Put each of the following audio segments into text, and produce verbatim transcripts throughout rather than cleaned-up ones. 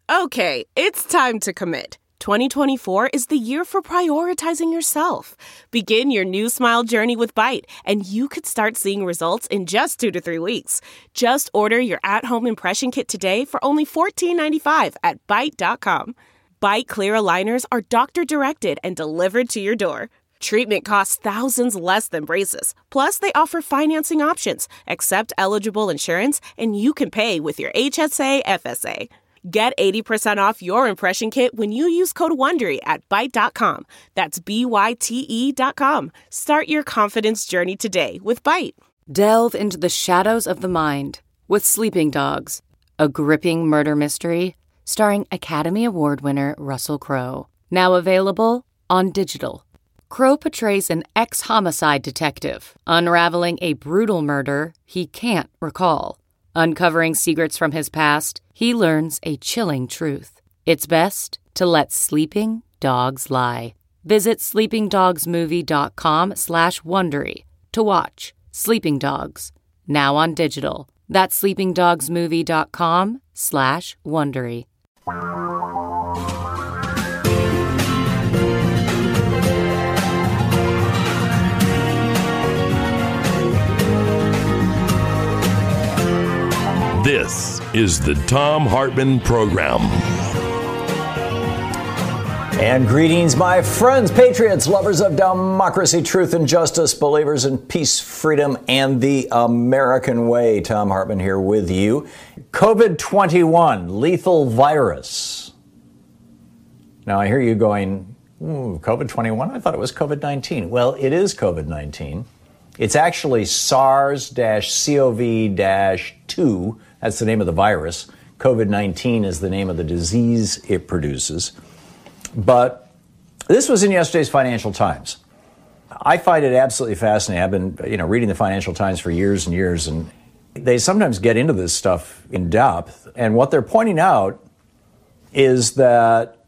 Okay, it's time to commit. twenty twenty-four is the year for prioritizing yourself. Begin your new smile journey with Byte, and you could start seeing results in just two to three weeks. Just order your at-home impression kit today for only fourteen ninety-five at byte dot com. Byte clear aligners are doctor-directed and delivered to your door. Treatment costs thousands less than braces. Plus, they offer financing options, accept eligible insurance, and you can pay with your H S A F S A. Get eighty percent off your impression kit when you use code WONDERY at byte dot com. That's B Y T E dot com. Start your confidence journey today with Byte. Delve into the shadows of the mind with Sleeping Dogs, a gripping murder mystery starring Academy Award winner Russell Crowe. Now available on digital. Crowe portrays an ex-homicide detective unraveling a brutal murder he can't recall. Uncovering secrets from his past, he learns a chilling truth. It's best to let sleeping dogs lie. Visit sleepingdogsmovie.com slash Wondery to watch Sleeping Dogs, now on digital. That's sleepingdogsmovie.com slash Wondery. This is the Thom Hartmann Program. And greetings, my friends, patriots, lovers of democracy, truth, and justice, believers in peace, freedom, and the American way. Thom Hartmann here with you. COVID twenty-one, lethal virus. Now, I hear you going, ooh, COVID twenty-one? I thought it was COVID nineteen. Well, it is COVID nineteen. It's actually SARS-C o V two. That's the name of the virus. COVID nineteen is the name of the disease it produces. But this was in yesterday's Financial Times. I find it absolutely fascinating. I've been, you know, reading the Financial Times for years and years, and they sometimes get into this stuff in depth. And what they're pointing out is that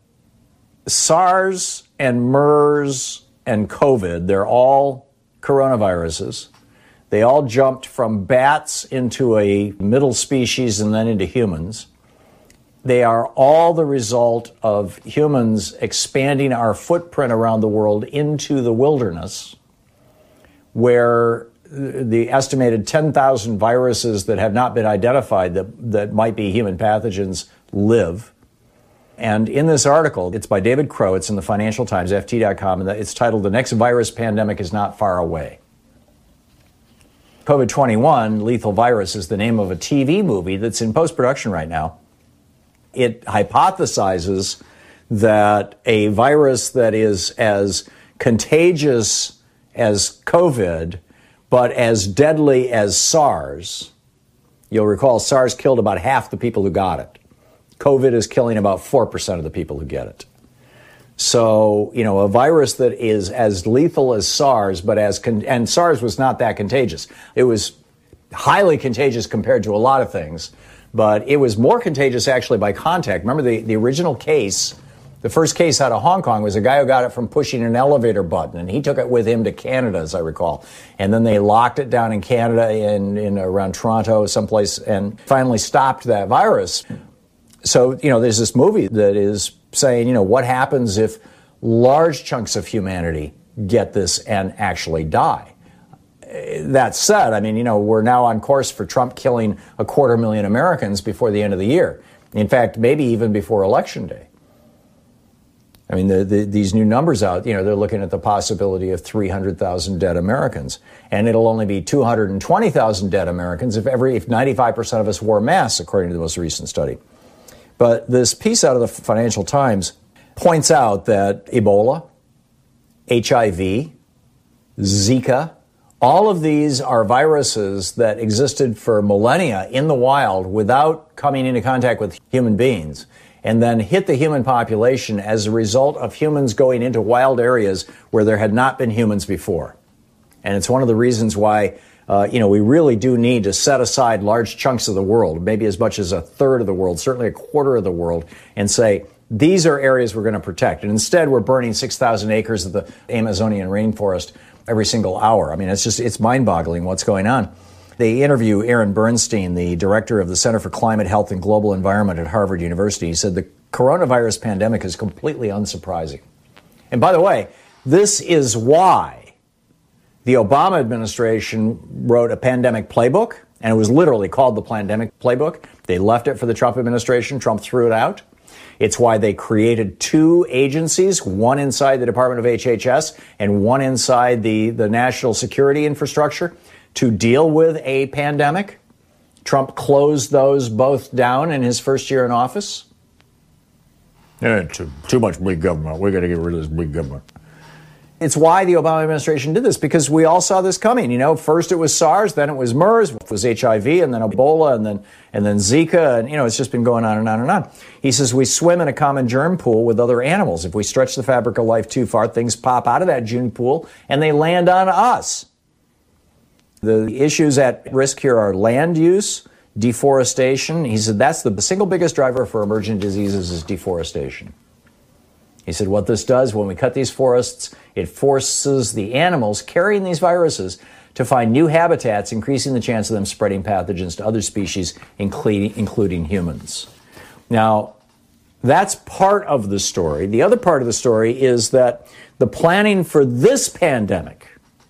SARS and MERS and COVID, they're all coronaviruses. They all jumped from bats into a middle species and then into humans. They are all the result of humans expanding our footprint around the world into the wilderness, where the estimated ten thousand viruses that have not been identified that, that might be human pathogens live. And in this article, it's by David Crowe, it's in the Financial Times, F T dot com, and it's titled, "The Next Virus Pandemic is Not Far Away." COVID twenty-one, Lethal Virus, is the name of a T V movie that's in post-production right now. It hypothesizes that a virus that is as contagious as COVID, but as deadly as SARS. You'll recall SARS killed about half the people who got it. COVID is killing about four percent of the people who get it. So, you know, a virus that is as lethal as SARS, but as, con- and SARS was not that contagious. It was highly contagious compared to a lot of things, but it was more contagious actually by contact. Remember the, the original case, the first case out of Hong Kong was a guy who got it from pushing an elevator button, and he took it with him to Canada, as I recall. And then they locked it down in Canada, in, in around Toronto, someplace, and finally stopped that virus. So, you know, there's this movie that is saying, you know, what happens if large chunks of humanity get this and actually die? That said, I mean, you know, we're now on course for Trump killing a quarter million Americans before the end of the year. In fact, maybe even before Election Day. I mean, the, the, these new numbers out, you know, they're looking at the possibility of three hundred thousand dead Americans. And it'll only be two hundred twenty thousand dead Americans if every if ninety-five percent of us wore masks, according to the most recent study. But this piece out of the Financial Times points out that Ebola, H I V, Zika, all of these are viruses that existed for millennia in the wild without coming into contact with human beings, and then hit the human population as a result of humans going into wild areas where there had not been humans before. And it's one of the reasons why, uh, you know, we really do need to set aside large chunks of the world, maybe as much as a third of the world, certainly a quarter of the world, and say, these are areas we're going to protect. And instead, we're burning six thousand acres of the Amazonian rainforest every single hour. I mean, it's just, it's mind-boggling what's going on. They interview Aaron Bernstein, the director of the Center for Climate, Health, and Global Environment at Harvard University. He said the coronavirus pandemic is completely unsurprising. And by the way, this is why the Obama administration wrote a pandemic playbook, and it was literally called the pandemic playbook. They left it for the Trump administration. Trump threw it out. It's why they created two agencies, one inside the Department of H H S and one inside the, the national security infrastructure to deal with a pandemic. Trump closed those both down in his first year in office. Yeah, too, too much big government. We're going to get rid of this big government. It's why the Obama administration did this, because we all saw this coming. You know, first it was SARS, then it was MERS, it was H I V, and then Ebola, and then and then Zika, and, you know, it's just been going on and on and on. He says we swim in a common germ pool with other animals. If we stretch the fabric of life too far, things pop out of that germ pool, and they land on us. The issues at risk here are land use, deforestation. He said that's the single biggest driver for emergent diseases is deforestation. He said what this does when we cut these forests, it forces the animals carrying these viruses to find new habitats, increasing the chance of them spreading pathogens to other species, including, including humans. Now, that's part of the story. The other part of the story is that the planning for this pandemic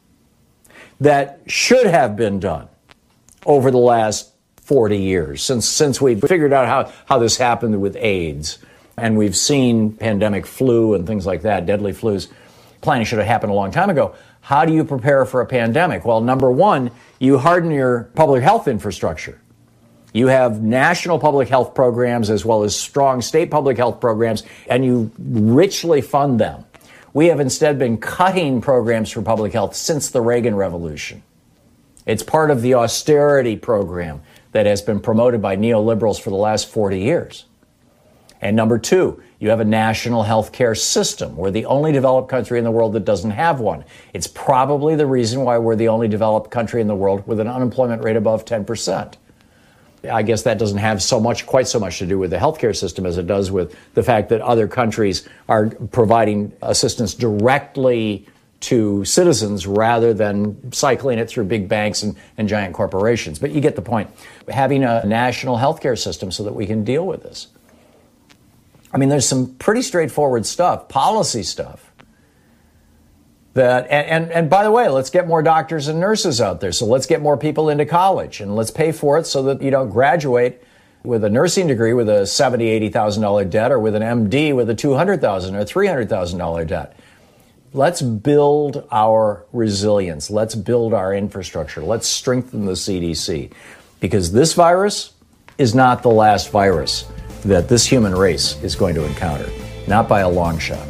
that should have been done over the last forty years, since since we figured out how, how this happened with AIDS, and we've seen pandemic flu and things like that, deadly flus. Planning should have happened a long time ago. How do you prepare for a pandemic? Well, number one, you harden your public health infrastructure. You have national public health programs as well as strong state public health programs, and you richly fund them. We have instead been cutting programs for public health since the Reagan Revolution. It's part of the austerity program that has been promoted by neoliberals for the last forty years. And number two, you have a national health care system. We're the only developed country in the world that doesn't have one. It's probably the reason why we're the only developed country in the world with an unemployment rate above ten percent. I guess that doesn't have so much, quite so much to do with the healthcare system as it does with the fact that other countries are providing assistance directly to citizens rather than cycling it through big banks and, and giant corporations. But you get the point. Having a national healthcare system so that we can deal with this. I mean, there's some pretty straightforward stuff, policy stuff. That, and, and, and by the way, let's get more doctors and nurses out there. So let's get more people into college, and let's pay for it so that you don't graduate with a nursing degree with a seventy thousand dollars, eighty thousand dollars debt, or with an M D with a two hundred thousand dollars or three hundred thousand dollars debt. Let's build our resilience. Let's build our infrastructure. Let's strengthen the C D C, because this virus is not the last virus that this human race is going to encounter, not by a long shot.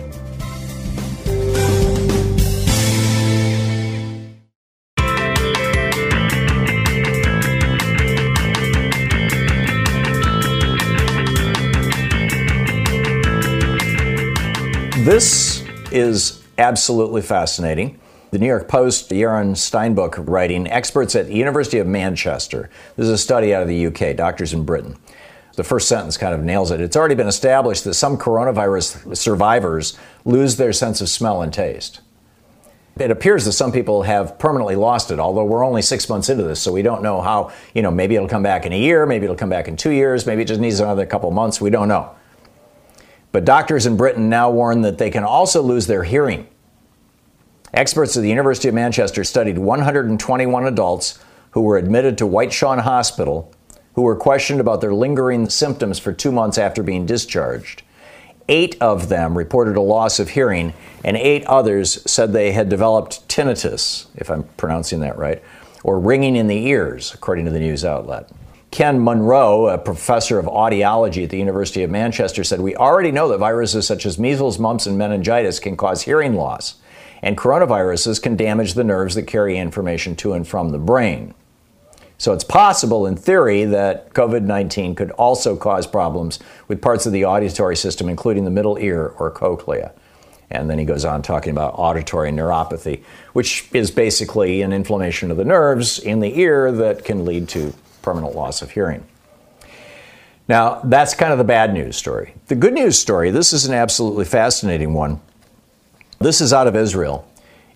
This is absolutely fascinating. The New York Post, Yaron Steinbuch writing, experts at the University of Manchester. This is a study out of the U K, doctors in Britain. The first sentence kind of nails it. It's already been established that some coronavirus survivors lose their sense of smell and taste. It appears that some people have permanently lost it, although we're only six months into this, so we don't know how, you know, maybe it'll come back in a year, maybe it'll come back in two years, maybe it just needs another couple months, we don't know. But doctors in Britain now warn that they can also lose their hearing. Experts at the University of Manchester studied one hundred twenty-one adults who were admitted to Whiteshawn Hospital, who were questioned about their lingering symptoms for two months after being discharged. Eight of them reported a loss of hearing, and eight others said they had developed tinnitus, if I'm pronouncing that right, or ringing in the ears, according to the news outlet. Ken Munro, a professor of audiology at the University of Manchester, said, "We already know that viruses such as measles, mumps, and meningitis can cause hearing loss, and coronaviruses can damage the nerves that carry information to and from the brain. So it's possible, in theory, that COVID nineteen could also cause problems with parts of the auditory system, including the middle ear or cochlea." And then he goes on talking about auditory neuropathy, which is basically an inflammation of the nerves in the ear that can lead to permanent loss of hearing. Now, that's kind of the bad news story. The good news story, this is an absolutely fascinating one. This is out of Israel.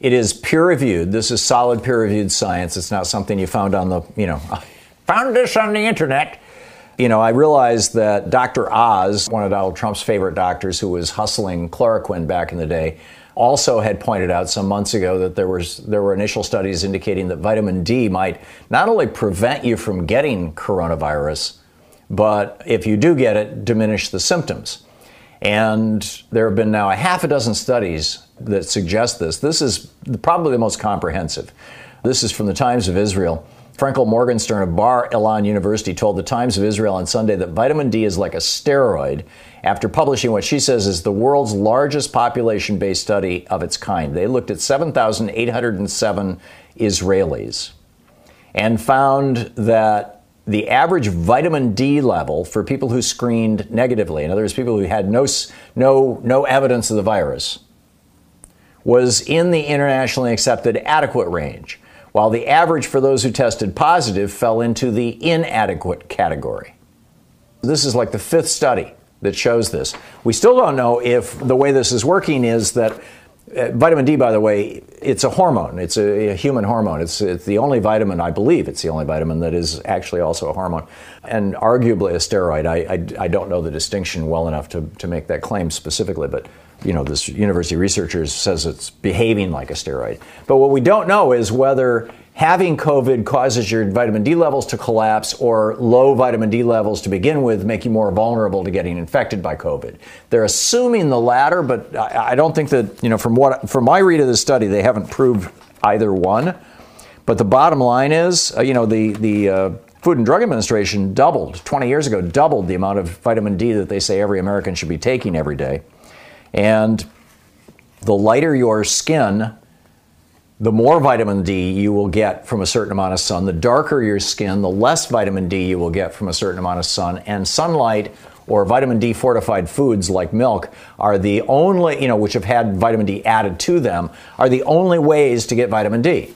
It is peer-reviewed. This is solid peer-reviewed science. It's not something you found on the, you know, found this on the internet. You know, I realized that Doctor Oz, one of Donald Trump's favorite doctors who was hustling chloroquine back in the day, also had pointed out some months ago that there was there were initial studies indicating that vitamin D might not only prevent you from getting coronavirus, but if you do get it, diminish the symptoms. And there have been now a half a dozen studies that suggest this. This is probably the most comprehensive. This is from the Times of Israel. Frankel Morgenstern of Bar Ilan University told the Times of Israel on Sunday that vitamin D is like a steroid after publishing what she says is the world's largest population-based study of its kind. They looked at seven thousand eight hundred seven Israelis and found that the average vitamin D level for people who screened negatively, in other words, people who had no, no, no evidence of the virus, was in the internationally accepted adequate range, while the average for those who tested positive fell into the inadequate category. This is like the fifth study that shows this. We still don't know if the way this is working is that uh, vitamin D, by the way, it's a hormone. It's a, a human hormone. It's, it's the only vitamin, I believe it's the only vitamin that is actually also a hormone, and arguably a steroid. I, I, I don't know the distinction well enough to, to make that claim specifically, but you know, this university researcher says it's behaving like a steroid. But what we don't know is whether having COVID causes your vitamin D levels to collapse or low vitamin D levels to begin with make you more vulnerable to getting infected by COVID. They're assuming the latter, but I, I don't think that, you know, from what from my read of the study, they haven't proved either one. But the bottom line is, uh, you know, the, the uh, Food and Drug Administration doubled, twenty years ago, doubled the amount of vitamin D that they say every American should be taking every day. And the lighter your skin, the more vitamin D you will get from a certain amount of sun. The darker your skin, the less vitamin D you will get from a certain amount of sun. And sunlight or vitamin D fortified foods like milk are the only, you know, which have had vitamin D added to them, are the only ways to get vitamin D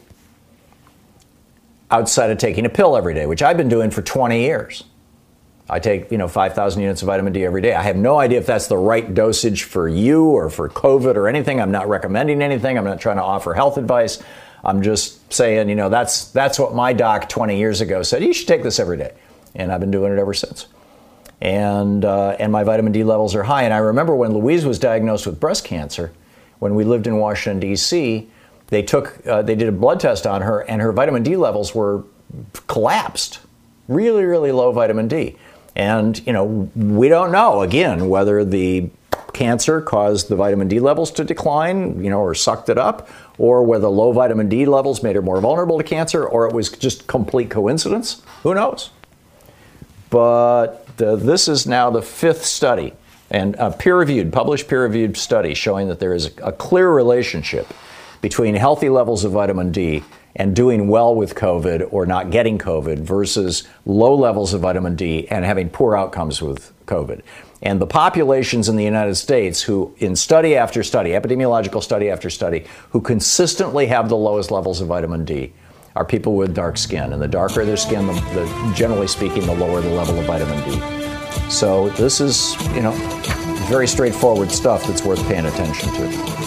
outside of taking a pill every day, which I've been doing for twenty years. I take, you know, five thousand units of vitamin D every day. I have no idea if that's the right dosage for you or for COVID or anything. I'm not recommending anything. I'm not trying to offer health advice. I'm just saying, you know, that's that's what my doc twenty years ago said. You should take this every day. And I've been doing it ever since. And uh, and my vitamin D levels are high. And I remember when Louise was diagnosed with breast cancer, when we lived in Washington, D C, they took, uh, they did a blood test on her and her vitamin D levels were collapsed. Really, really low vitamin D. And, you know, we don't know, again, whether the cancer caused the vitamin D levels to decline, you know, or sucked it up, or whether low vitamin D levels made her more vulnerable to cancer, or it was just complete coincidence. Who knows? But uh, this is now the fifth study, and a peer-reviewed, published peer-reviewed study showing that there is a, a clear relationship between healthy levels of vitamin D and doing well with COVID or not getting COVID versus low levels of vitamin D and having poor outcomes with COVID. And the populations in the United States who, in study after study, epidemiological study after study, who consistently have the lowest levels of vitamin D are people with dark skin. And the darker their skin, the, the, generally speaking, the lower the level of vitamin D. So this is, you know, very straightforward stuff that's worth paying attention to.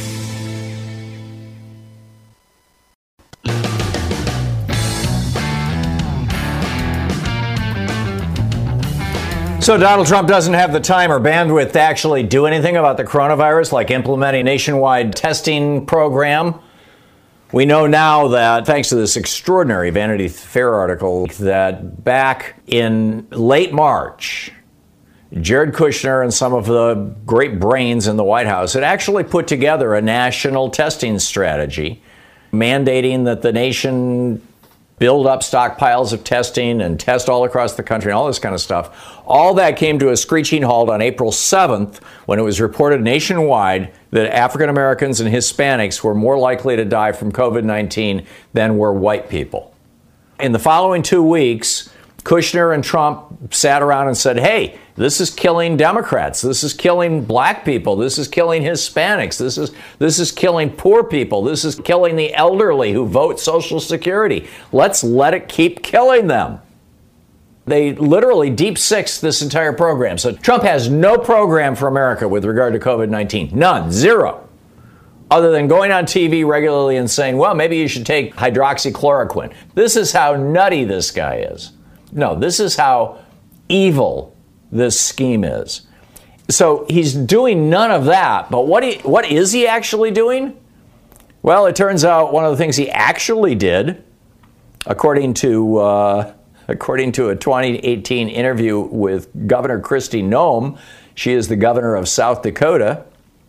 So Donald Trump doesn't have the time or bandwidth to actually do anything about the coronavirus, like implement a nationwide testing program. We know now that, thanks to this extraordinary Vanity Fair article, that back in late March, Jared Kushner and some of the great brains in the White House had actually put together a national testing strategy, mandating that the nation build up stockpiles of testing and test all across the country and all this kind of stuff. All that came to a screeching halt on April seventh when it was reported nationwide that African Americans and Hispanics were more likely to die from COVID nineteen than were white people. In the following two weeks, Kushner and Trump sat around and said, hey, this is killing Democrats. This is killing black people. This is killing Hispanics. This is this is killing poor people. This is killing the elderly who vote Social Security. Let's let it keep killing them. They literally deep sixed this entire program. So Trump has no program for America with regard to COVID nineteen. None. Zero. other than going on T V regularly and saying, well, maybe you should take hydroxychloroquine. This is how nutty this guy is. No, this is how evil this scheme is. So he's doing none of that. But what he, what is he actually doing? Well, it turns out one of the things he actually did, according to uh, according to a twenty eighteen interview with Governor Kristi Noem, she is the governor of South Dakota.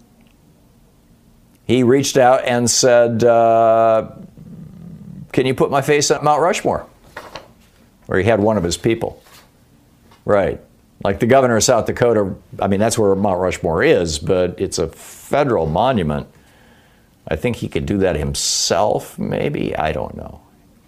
He reached out and said, uh, can you put my face on Mount Rushmore? Or he had one of his people. Right. Like the governor of South Dakota, I mean, that's where Mount Rushmore is, but it's a federal monument. I think he could do that himself, maybe. I don't know.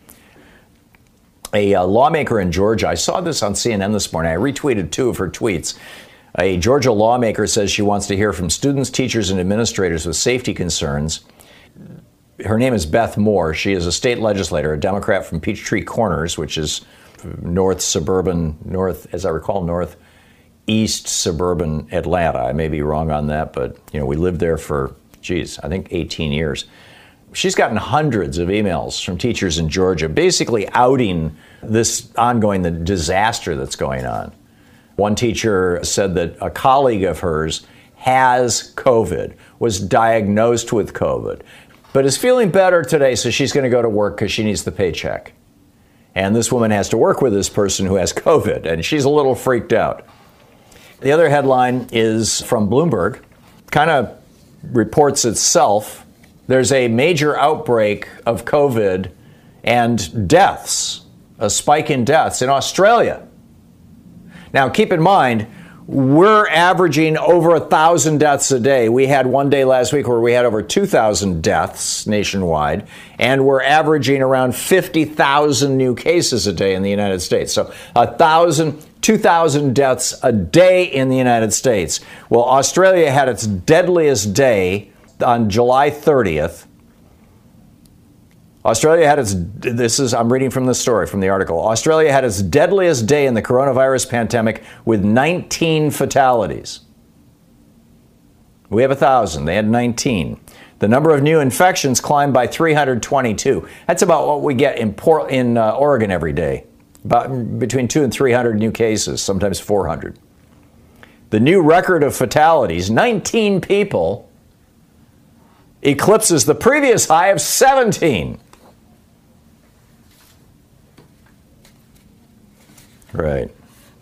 A uh, lawmaker in Georgia, I saw this on C N N this morning. I retweeted two of her tweets. A Georgia lawmaker says she wants to hear from students, teachers, and administrators with safety concerns. Her name is Beth Moore. She is a state legislator, a Democrat from Peachtree Corners, which is north suburban, north, as I recall, northeast suburban Atlanta. I may be wrong on that, but you know, we lived there for, geez, I think eighteen years. She's gotten hundreds of emails from teachers in Georgia, basically outing this ongoing the disaster that's going on. One teacher said that a colleague of hers has COVID, was diagnosed with COVID, but is feeling better today, so she's going to go to work because she needs the paycheck. And this woman has to work with this person who has COVID, and she's a little freaked out. The other headline is from Bloomberg, kind of reports itself. There's a major outbreak of COVID and deaths, a spike in deaths in Australia. Now, keep in mind, we're averaging over one thousand deaths a day. We had one day last week where we had over two thousand deaths nationwide, and we're averaging around fifty thousand new cases a day in the United States. So one thousand, two thousand deaths a day in the United States. Well, Australia had its deadliest day on July thirtieth. Australia had its, this is, I'm reading from the story, from the article. Australia had its deadliest day in the coronavirus pandemic with nineteen fatalities. We have one thousand. They had nineteen. The number of new infections climbed by three hundred twenty-two. That's about what we get in, Port, in uh, Oregon every day. About between two and three hundred new cases, sometimes four hundred. The new record of fatalities, nineteen people, eclipses the previous high of seventeen. Right.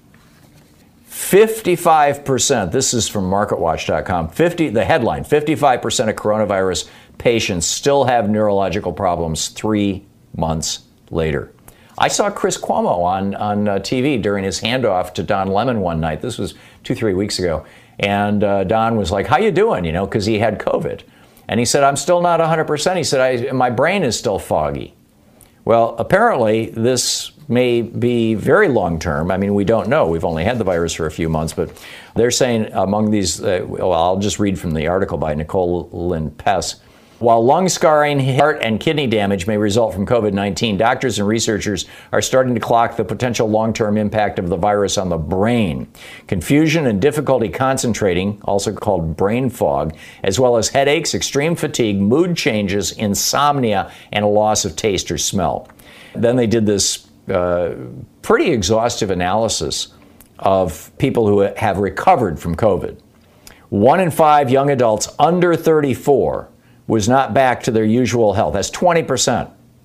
fifty-five percent, this is from market watch dot com, fifty, the headline, fifty-five percent of coronavirus patients still have neurological problems three months later. I saw Chris Cuomo on, on uh, T V during his handoff to Don Lemon one night. This was two, three weeks ago. And uh, Don was like, how you doing? You know, because he had COVID. And he said, I'm still not one hundred percent. He said, I, my brain is still foggy. Well, apparently this may be very long term. I mean, we don't know. We've only had the virus for a few months, but they're saying among these, uh, well, I'll just read from the article by Nicole Lynn Pess. While lung scarring, heart, and kidney damage may result from COVID nineteen, doctors and researchers are starting to clock the potential long-term impact of the virus on the brain. Confusion and difficulty concentrating, also called brain fog, as well as headaches, extreme fatigue, mood changes, insomnia, and a loss of taste or smell. Then they did this uh, pretty exhaustive analysis of people who have recovered from COVID. One in five young adults under thirty-four was not back to their usual health. That's twenty percent,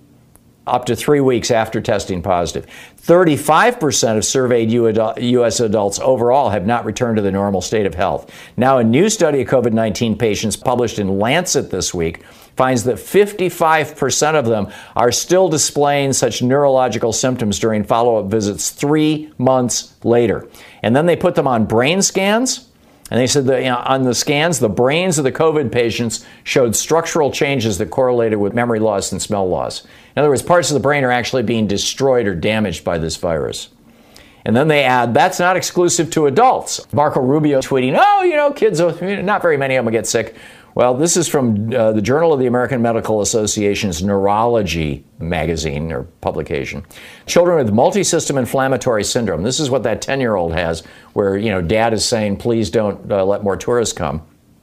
up to three weeks after testing positive. thirty-five percent of surveyed U S adults overall have not returned to the normal state of health. Now, a new study of COVID nineteen patients published in Lancet this week finds that fifty-five percent of them are still displaying such neurological symptoms during follow-up visits three months later. And then they put them on brain scans. And they said that, you know, on the scans, the brains of the COVID patients showed structural changes that correlated with memory loss and smell loss. In other words, parts of the brain are actually being destroyed or damaged by this virus. And then they add, that's not exclusive to adults. Marco Rubio tweeting, oh, you know, kids, not very many of them get sick. Well, this is from uh, the Journal of the American Medical Association's Neurology magazine or publication. Children with multisystem inflammatory syndrome. This is what that ten-year-old has, where, you know, dad is saying, please don't uh, let more tourists come.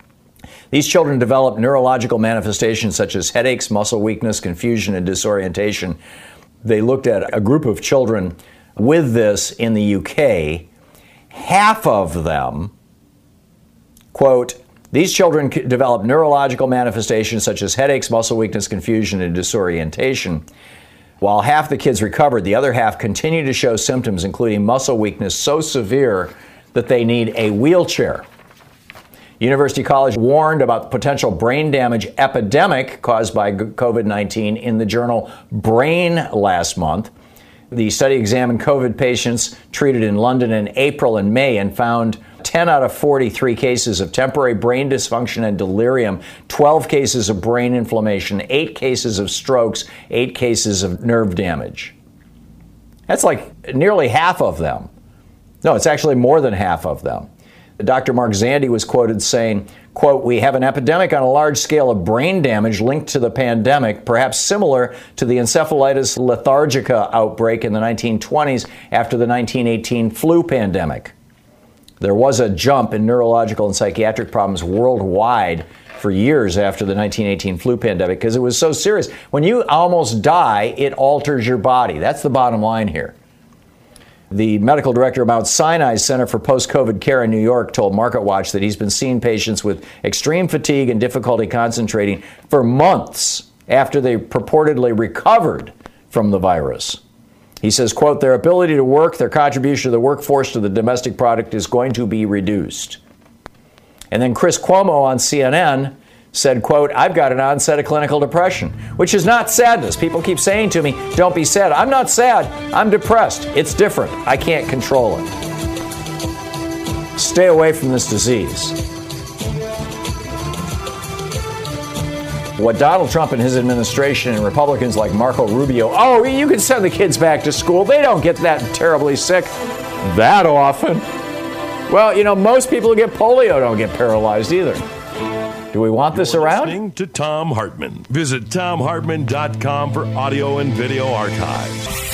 These children develop neurological manifestations such as headaches, muscle weakness, confusion, and disorientation. They looked at a group of children with this in the U K. Half of them, quote, these children develop neurological manifestations such as headaches, muscle weakness, confusion, and disorientation. While half the kids recovered, the other half continue to show symptoms, including muscle weakness so severe that they need a wheelchair. University College warned about the potential brain damage epidemic caused by COVID nineteen in the journal Brain last month. The study examined COVID patients treated in London in April and May and found ten out of forty-three cases of temporary brain dysfunction and delirium, twelve cases of brain inflammation, eight cases of strokes, eight cases of nerve damage. That's like nearly half of them. No, it's actually more than half of them. Doctor Mark Zandi was quoted saying, quote, we have an epidemic on a large scale of brain damage linked to the pandemic, perhaps similar to the encephalitis lethargica outbreak in the nineteen twenties after the nineteen eighteen flu pandemic. There was a jump in neurological and psychiatric problems worldwide for years after the nineteen eighteen flu pandemic because it was so serious. When you almost die, it alters your body. That's the bottom line here. The medical director of Mount Sinai Center for Post-COVID Care in New York told MarketWatch that he's been seeing patients with extreme fatigue and difficulty concentrating for months after they purportedly recovered from the virus. He says, quote, their ability to work, their contribution to the workforce to the domestic product is going to be reduced. And then Chris Cuomo on C N N said, quote, I've got an onset of clinical depression, which is not sadness. People keep saying to me, don't be sad. I'm not sad. I'm depressed. It's different. I can't control it. Stay away from this disease. What Donald Trump and his administration and Republicans like Marco Rubio, oh, you can send the kids back to school. They don't get that terribly sick that often. Well, you know, most people who get polio don't get paralyzed either. Do we want this You're around? Listening to Thom Hartmann. Visit Thom Hartmann dot com for audio and video archives.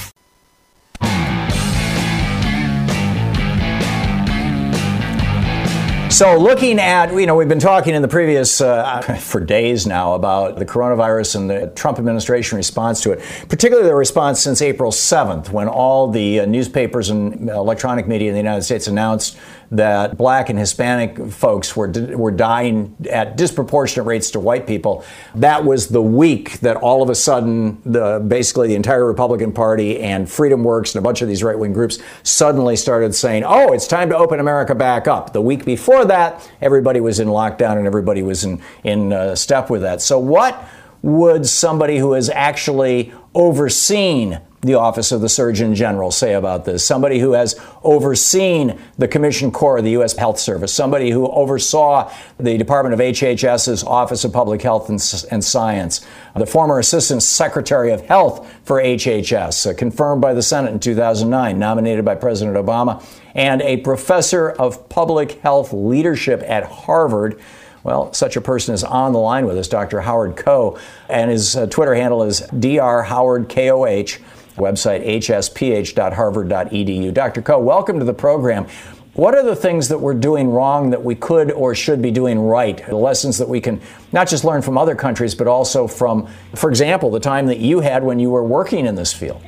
So looking at, you know, we've been talking in the previous, uh, for days now, about the coronavirus and the Trump administration response to it, particularly the response since April seventh, when all the uh, newspapers and electronic media in the United States announced that black and Hispanic folks were were dying at disproportionate rates to white people. That was the week that all of a sudden, the basically the entire Republican Party and FreedomWorks and a bunch of these right-wing groups suddenly started saying, oh, it's time to open America back up. The week before that, everybody was in lockdown and everybody was in, in uh, step with that. So what would somebody who has actually overseen the Office of the Surgeon General say about this? Somebody who has overseen the Commission Corps of the U S Health Service, somebody who oversaw the Department of H H S's Office of Public Health and, and Science, the former Assistant Secretary of Health for H H S, uh, confirmed by the Senate in two thousand nine, nominated by President Obama, and a professor of public health leadership at Harvard. Well, such a person is on the line with us, Doctor Howard Koh, and his uh, Twitter handle is D R Howard K O H. Website h s p h dot harvard dot e d u. Doctor Koh, welcome to the program. What are the things that we're doing wrong that we could or should be doing right? The lessons that we can not just learn from other countries, but also from, for example, the time that you had when you were working in this field.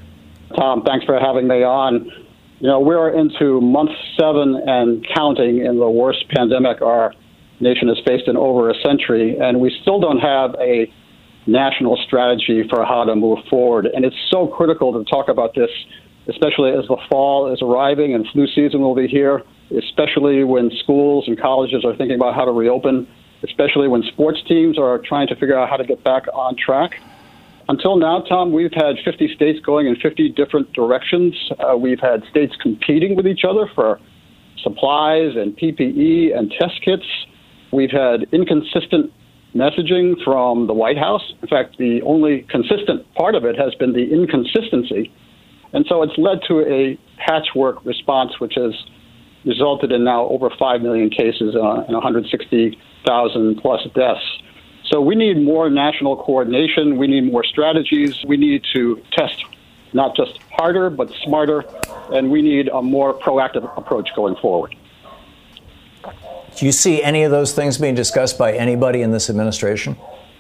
Tom, thanks for having me on. You know, we're into month seven and counting in the worst pandemic our nation has faced in over a century, and we still don't have a national strategy for how to move forward. And it's so critical to talk about this, especially as the fall is arriving and flu season will be here, especially when schools and colleges are thinking about how to reopen, especially when sports teams are trying to figure out how to get back on track. Until now, Tom, we've had fifty states going in fifty different directions. Uh, we've had states competing with each other for supplies and P P E and test kits. We've had inconsistent messaging from the White House. In fact, the only consistent part of it has been the inconsistency. And so it's led to a patchwork response, which has resulted in now over five million cases uh, and one hundred sixty thousand plus deaths. So we need more national coordination. We need more strategies. We need to test not just harder, but smarter. And we need a more proactive approach going forward. Do you see any of those things being discussed by anybody in this administration?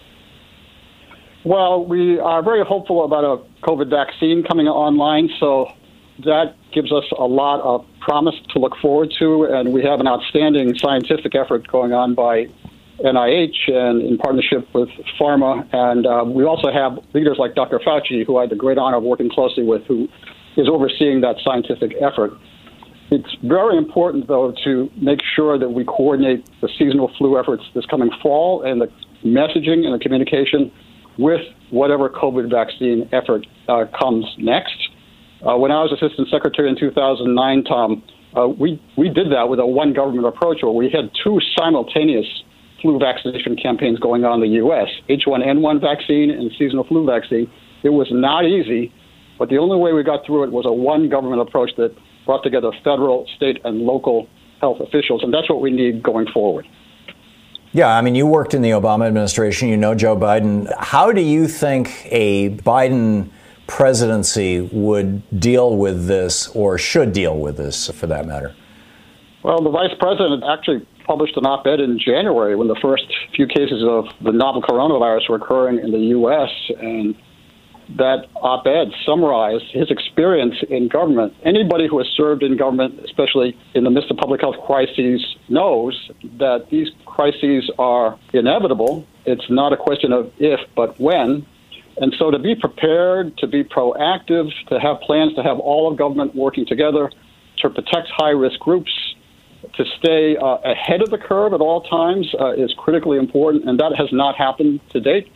Well, we are very hopeful about a COVID vaccine coming online, so that gives us a lot of promise to look forward to, and we have an outstanding scientific effort going on by N I H and in partnership with pharma, and uh, we also have leaders like Doctor Fauci, who I had the great honor of working closely with, who is overseeing that scientific effort. It's very important, though, to make sure that we coordinate the seasonal flu efforts this coming fall and the messaging and the communication with whatever COVID vaccine effort uh, comes next. Uh, when I was Assistant Secretary in two thousand nine, Tom, uh, we, we did that with a one government approach where we had two simultaneous flu vaccination campaigns going on in the U S, H one N one vaccine and seasonal flu vaccine. It was not easy, but the only way we got through it was a one government approach that brought together federal, state, and local health officials, and that's what we need going forward. Yeah, I mean, you worked in the Obama administration. You know Joe Biden. How do you think a Biden presidency would deal with this, or should deal with this, for that matter? Well, the vice president actually published an op-ed in January when the first few cases of the novel coronavirus were occurring in the U S, and that op-ed summarized his experience in government. Anybody who has served in government, especially in the midst of public health crises, knows that these crises are inevitable. It's not a question of if, but when. And so to be prepared, to be proactive, to have plans to have all of government working together, to protect high-risk groups, to stay uh, ahead of the curve at all times uh, is critically important, and that has not happened to date.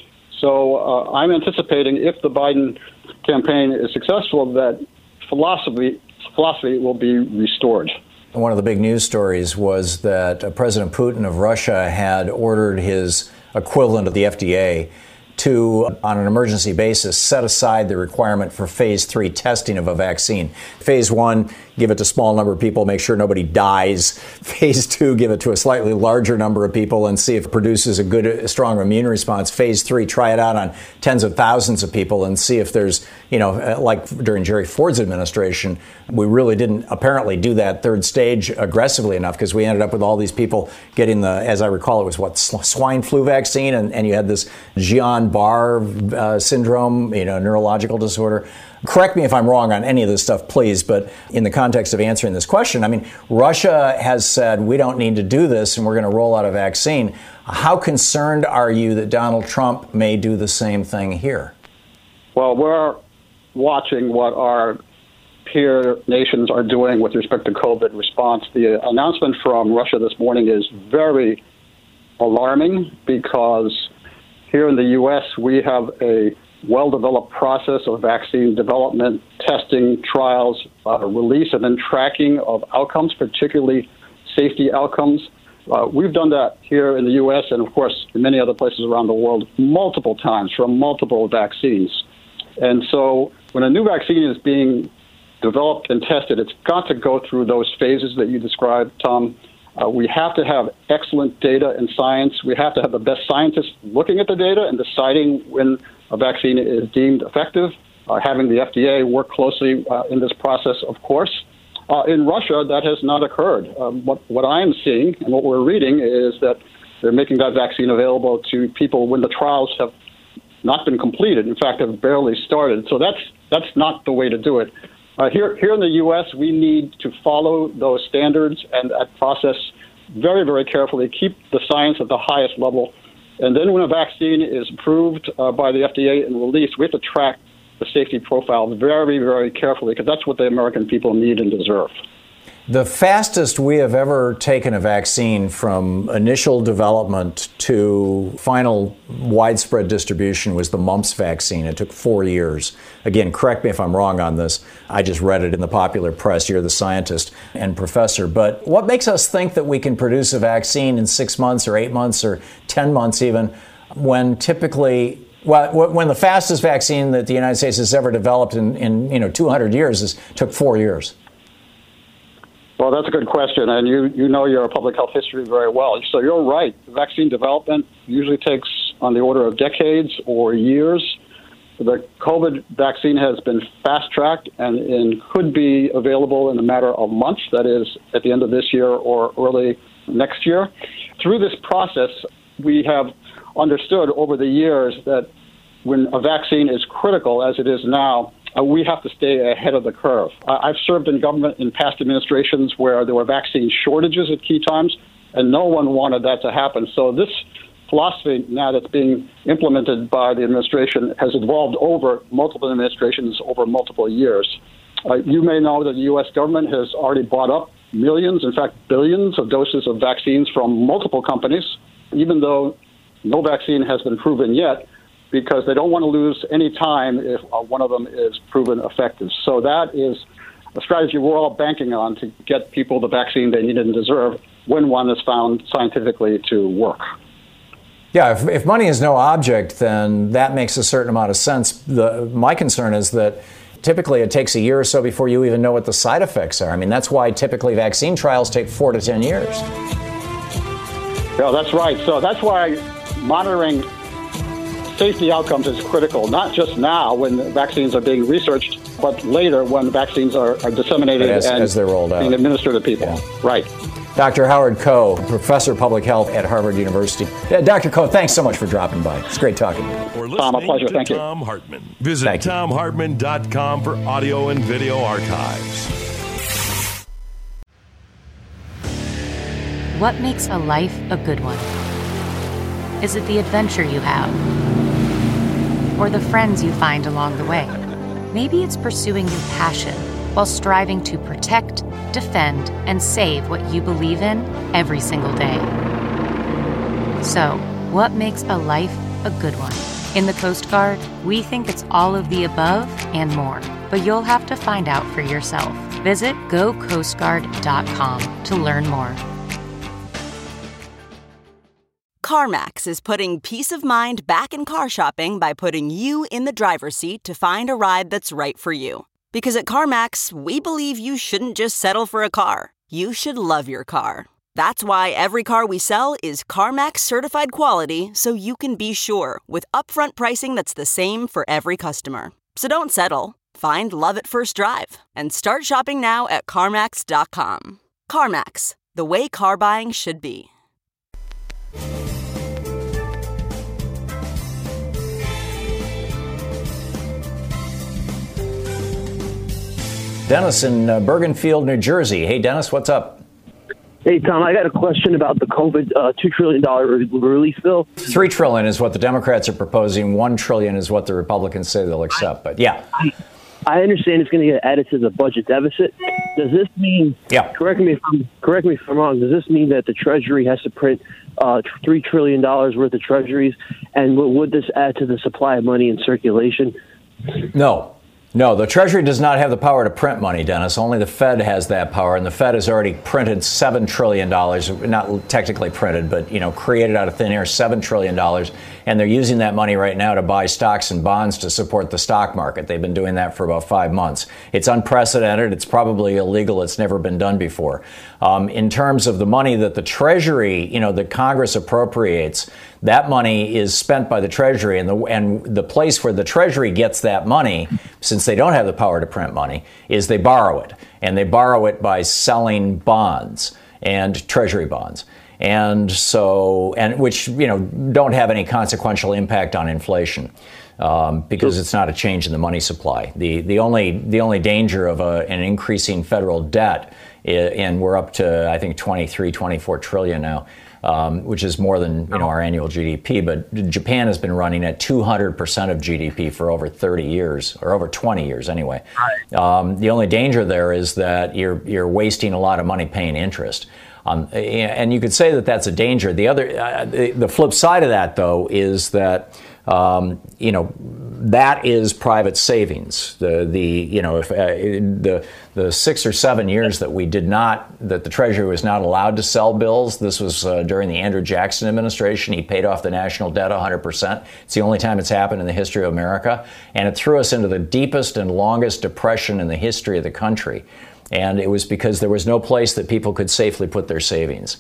So uh, I'm anticipating, if the Biden campaign is successful, that philosophy philosophy will be restored. One of the big news stories was that uh, President Putin of Russia had ordered his equivalent of the F D A to, on an emergency basis, set aside the requirement for phase three testing of a vaccine. Phase one, give it to a small number of people, make sure nobody dies. Phase two, give it to a slightly larger number of people and see if it produces a good, strong immune response. Phase three, try it out on tens of thousands of people and see if there's, you know, like during Jerry Ford's administration, we really didn't apparently do that third stage aggressively enough, because we ended up with all these people getting the, as I recall, it was what, swine flu vaccine, and, and you had this Guillain-Barré uh, syndrome, you know, neurological disorder. Correct me if I'm wrong on any of this stuff, please, but in the context of answering this question, I mean, Russia has said we don't need to do this and we're going to roll out a vaccine. How concerned are you that Donald Trump may do the same thing here? Well, we're watching what our peer nations are doing with respect to COVID response. The announcement from Russia this morning is very alarming, because here in the U S we have a well-developed process of vaccine development, testing, trials, uh, release, and then tracking of outcomes, particularly safety outcomes. Uh, we've done that here in the U S and, of course, in many other places around the world multiple times for multiple vaccines. And so when a new vaccine is being developed and tested, it's got to go through those phases that you described, Tom. Uh, we have to have excellent data and science. We have to have the best scientists looking at the data and deciding when a vaccine is deemed effective, uh, having the F D A work closely uh, in this process, of course. Uh, in Russia, that has not occurred. Um, what, what I am seeing and what we're reading is that they're making that vaccine available to people when the trials have not been completed, in fact, have barely started. So that's that's not the way to do it. Uh, here, here in the U S, we need to follow those standards and that process very, very carefully, keep the science at the highest level. And then when a vaccine is approved uh, by the F D A and released, we have to track the safety profile very, very carefully, because that's what the American people need and deserve. The fastest we have ever taken a vaccine from initial development to final widespread distribution was the mumps vaccine. It took four years. Again, correct me if I'm wrong on this. I just read it in the popular press. You're the scientist and professor. But what makes us think that we can produce a vaccine in six months or eight months or ten months even, when typically, well, when the fastest vaccine that the United States has ever developed in, in you know, two hundred years is, took four years? Well, that's a good question, and you, you know your public health history very well. So you're right. Vaccine development usually takes on the order of decades or years. The COVID vaccine has been fast-tracked and, and could be available in a matter of months, that is, at the end of this year or early next year. Through this process, we have understood over the years that when a vaccine is critical, as it is now, uh, we have to stay ahead of the curve. Uh, I've served in government in past administrations where there were vaccine shortages at key times, and no one wanted that to happen. So this philosophy now that's being implemented by the administration has evolved over multiple administrations over multiple years. Uh, you may know that the U S government has already bought up millions, in fact, billions of doses of vaccines from multiple companies, even though no vaccine has been proven yet, because they don't want to lose any time if uh, one of them is proven effective. So that is a strategy we're all banking on to get people the vaccine they need and deserve when one is found scientifically to work. Yeah, if, if money is no object, then that makes a certain amount of sense. The, my concern is that typically it takes a year or so before you even know what the side effects are. I mean, that's why typically vaccine trials take four to ten years. Yeah, that's right. So that's why monitoring safety outcomes is critical, not just now when the vaccines are being researched, but later when vaccines are, are disseminated as, and as they're rolled out. being administered to people. Yeah. Right. Doctor Howard Koh, Professor of Public Health at Harvard University. Uh, Doctor Koh, thanks so much for dropping by. It's great talking to you. Or Tom, a pleasure. To Thank you. Thom Hartmann. Visit Thom Hartmann dot com for audio and video archives. What makes a life a good one? Is it the adventure you have? Or the friends you find along the way? Maybe it's pursuing your passion while striving to protect, defend, and save what you believe in every single day. So, what makes a life a good one? In the Coast Guard, we think it's all of the above and more, but you'll have to find out for yourself. Visit go coast guard dot com to learn more. CarMax is putting peace of mind back in car shopping by putting you in the driver's seat to find a ride that's right for you. Because at CarMax, we believe you shouldn't just settle for a car. You should love your car. That's why every car we sell is CarMax certified quality, so you can be sure with upfront pricing that's the same for every customer. So don't settle. Find love at first drive and start shopping now at CarMax dot com. CarMax, the way car buying should be. Dennis in uh, Bergenfield, New Jersey. Hey, Dennis, what's up? Hey, Tom, I got a question about the COVID uh, two trillion dollars re- relief bill. Three trillion dollars is what the Democrats are proposing. One trillion dollars is what the Republicans say they'll accept. But yeah. I, I understand it's going to get added to the budget deficit. Does this mean, yeah. correct me if I'm, correct me if I'm wrong, does this mean that the Treasury has to print uh, three trillion dollars worth of treasuries? And w- would this add to the supply of money in circulation? No. No, the Treasury does not have the power to print money, Dennis. Only the Fed has that power, and the Fed has already printed seven trillion dollars, not technically printed, but, you know, created out of thin air seven trillion dollars, and they're using that money right now to buy stocks and bonds to support the stock market. They've been doing that for about five months. It's unprecedented. It's probably illegal. It's never been done before. Um, in terms of the money that the Treasury, you know, that Congress appropriates, that money is spent by the Treasury, and the and the place where the Treasury gets that money, since they don't have the power to print money, is they borrow it. And they borrow it by selling bonds and Treasury bonds. And so, and which, you know, don't have any consequential impact on inflation. Um, because it's not a change in the money supply. The the only the only danger of a, an increasing federal debt, is, and we're up to, I think, twenty-three, twenty-four trillion now, um, which is more than, you know, our annual G D P. But Japan has been running at two hundred percent of G D P for over thirty years, or over twenty years anyway. Um, the only danger there is that you're you're wasting a lot of money paying interest. Um, and you could say that that's a danger. The other, uh, the, the flip side of that, though, is that Um, you know, that is private savings. The, the you know, if uh, the the six or seven years that we did not, that the Treasury was not allowed to sell bills, this was uh, during the Andrew Jackson administration. He paid off the national debt one hundred percent. It's the only time it's happened in the history of America. And it threw us into the deepest and longest depression in the history of the country. And it was because there was no place that people could safely put their savings.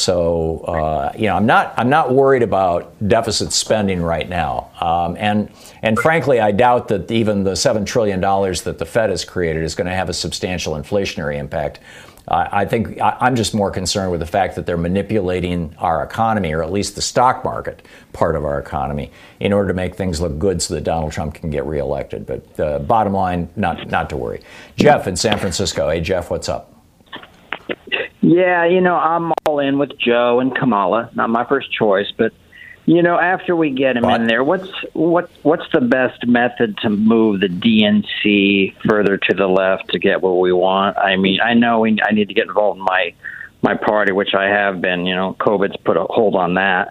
So, uh, you know, I'm not I'm not worried about deficit spending right now. Um, and and frankly, I doubt that even the seven trillion dollars that the Fed has created is going to have a substantial inflationary impact. I think I'm just more concerned with the fact that they're manipulating our economy, or at least the stock market part of our economy, in order to make things look good so that Donald Trump can get reelected. But uh, bottom line, not not to worry. Jeff in San Francisco. Hey, Jeff, what's up? Yeah, you know, I'm all in with Joe and Kamala. Not my first choice, but you know, after we get him but, in there, what's what what's the best method to move the D N C further to the left to get what we want? I mean, I know we, I need to get involved in my my party, which I have been. You know, COVID's put a hold on that.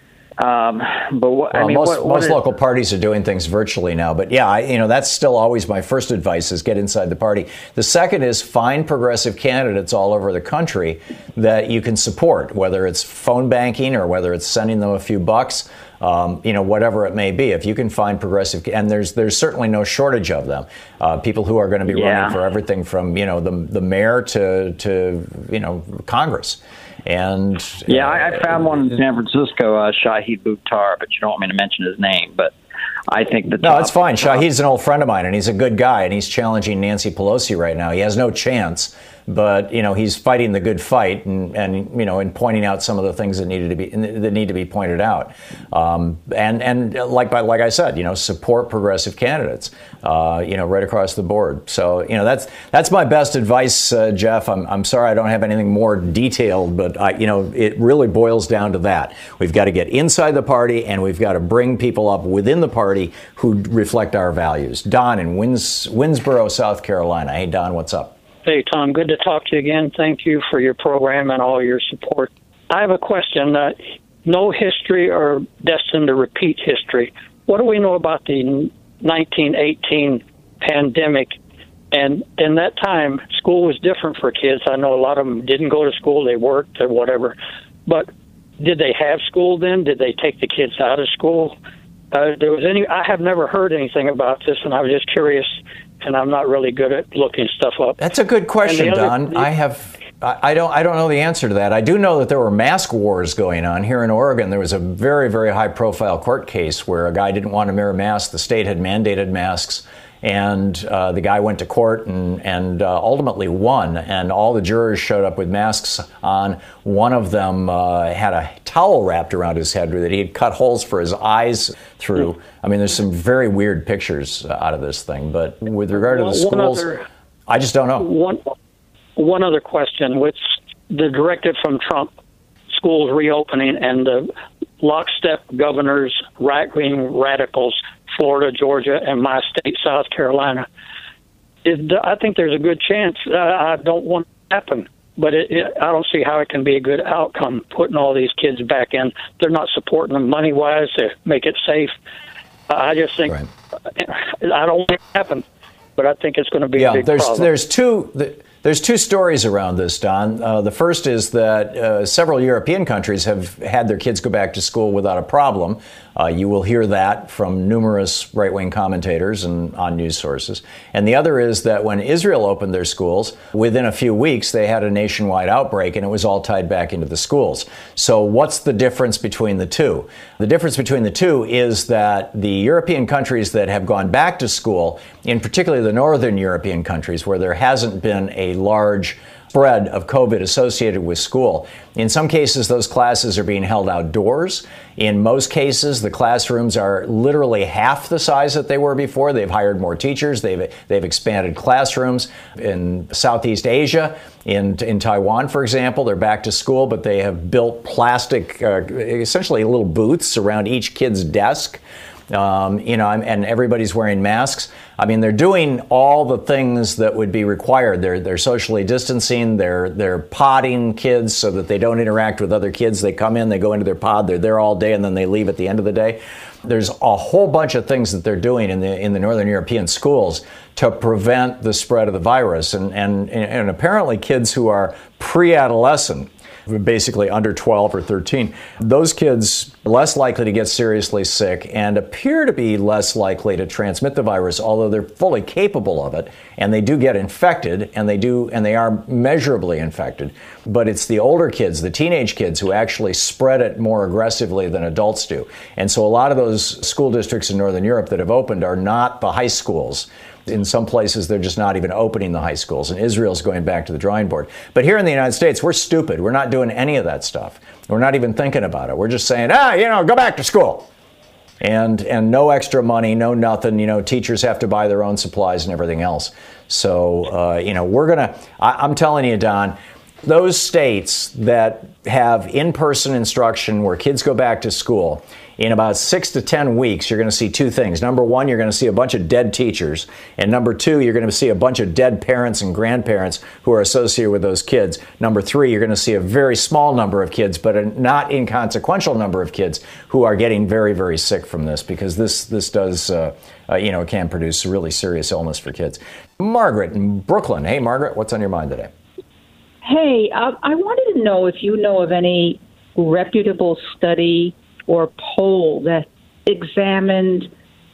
Um, but what, well, I mean, most, what, what most is, local parties are doing things virtually now. But yeah, I, you know, that's still always my first advice: is get inside the party. The second is find progressive candidates all over the country that you can support, whether it's phone banking or whether it's sending them a few bucks. Um, you know, whatever it may be, if you can find progressive, and there's there's certainly no shortage of them. Uh, people who are going to be yeah. running for everything from you know the the mayor to to you know Congress. And yeah, uh, I, I found one in San Francisco, uh, Shahid Mukhtar, but you don't want me to mention his name. But I think the no, top, it's fine. top, Shahid's an old friend of mine, and he's a good guy, and he's challenging Nancy Pelosi right now. He has no chance, but you know he's fighting the good fight, and, and you know, and pointing out some of the things that needed to be that need to be pointed out. Um, and and like like I said, you know, support progressive candidates, uh, you know, right across the board. So you know, that's that's my best advice, uh, Jeff. I'm I'm sorry I don't have anything more detailed, but I, you know, it really boils down to that. We've got to get inside the party, and we've got to bring people up within the party who reflect our values. Don in Wins, Winsboro, South Carolina. Hey, Don, what's up? Hey, Tom, good to talk to you again. Thank you for your program and all your support. I have a question. Uh, no history or destined to repeat history. What do we know about the nineteen eighteen pandemic? And in that time, school was different for kids. I know a lot of them didn't go to school. They worked or whatever. But did they have school then? Did they take the kids out of school? Uh, there was any. I have never heard anything about this, and I was just curious. And I'm not really good at looking stuff up. That's a good question, other, Don. The, I have, I don't, I don't know the answer to that. I do know that there were mask wars going on here in Oregon. There was a very, very high-profile court case where a guy didn't want to wear a mask. The state had mandated masks, and uh, the guy went to court and and uh, ultimately won. And all the jurors showed up with masks on. One of them uh, had a towel wrapped around his head that he had cut holes for his eyes through. I mean, there's some very weird pictures out of this thing. But with regard to the schools, other, I just don't know. One, one other question. With the directive from Trump, schools reopening and the lockstep governors, right-wing radicals, Florida, Georgia, and my state, South Carolina, it, I think there's a good chance. Uh, I don't want it to happen, but it, it, I don't see how it can be a good outcome, putting all these kids back in. They're not supporting them money-wise to make it safe. Uh, I just think, right. I don't want it to happen, but I think it's going to be yeah, a big there's, problem. There's two... The, There's two stories around this, Don. Uh, the first is that uh, several European countries have had their kids go back to school without a problem. Uh, you will hear that from numerous right-wing commentators and on news sources. And the other is that when Israel opened their schools, within a few weeks, they had a nationwide outbreak, and it was all tied back into the schools. So what's the difference between the two? The difference between the two is that the European countries that have gone back to school, in particular the northern European countries, where there hasn't been a large spread of COVID associated with school. In some cases, those classes are being held outdoors. In most cases, the classrooms are literally half the size that they were before. They've hired more teachers. They've they've expanded classrooms. In Southeast Asia, in in Taiwan, for example, they're back to school, but they have built plastic, uh, essentially little booths around each kid's desk. Um, you know, and everybody's wearing masks. I mean, they're doing all the things that would be required. They're they're socially distancing. They're they're podding kids so that they don't interact with other kids. They come in, they go into their pod, they're there all day, and then they leave at the end of the day. There's a whole bunch of things that they're doing in the in the Northern European schools to prevent the spread of the virus. And and and apparently, kids who are pre-adolescent, basically under twelve or thirteen, those kids are less likely to get seriously sick and appear to be less likely to transmit the virus, although they're fully capable of it, and they do get infected, and they do, and they are measurably infected. But it's the older kids, the teenage kids, who actually spread it more aggressively than adults do. And so a lot of those school districts in Northern Europe that have opened are not the high schools. In some places, they're just not even opening the high schools, and Israel's going back to the drawing board. But here in the United States, we're stupid. We're not doing any of that stuff. We're not even thinking about it. We're just saying, ah, you know, go back to school. And and no extra money, no nothing. You know, teachers have to buy their own supplies and everything else. So, uh, you know, we're going to, I'm telling you, Don, those states that have in-person instruction where kids go back to school, in about six to ten weeks, you're going to see two things. Number one, you're going to see a bunch of dead teachers. And number two, you're going to see a bunch of dead parents and grandparents who are associated with those kids. Number three, you're going to see a very small number of kids, but a not inconsequential number of kids who are getting very, very sick from this, because this this does, uh, uh, you know, can produce really serious illness for kids. Margaret in Brooklyn. Hey, Margaret, what's on your mind today? Hey, uh, I wanted to know if you know of any reputable study or poll that examined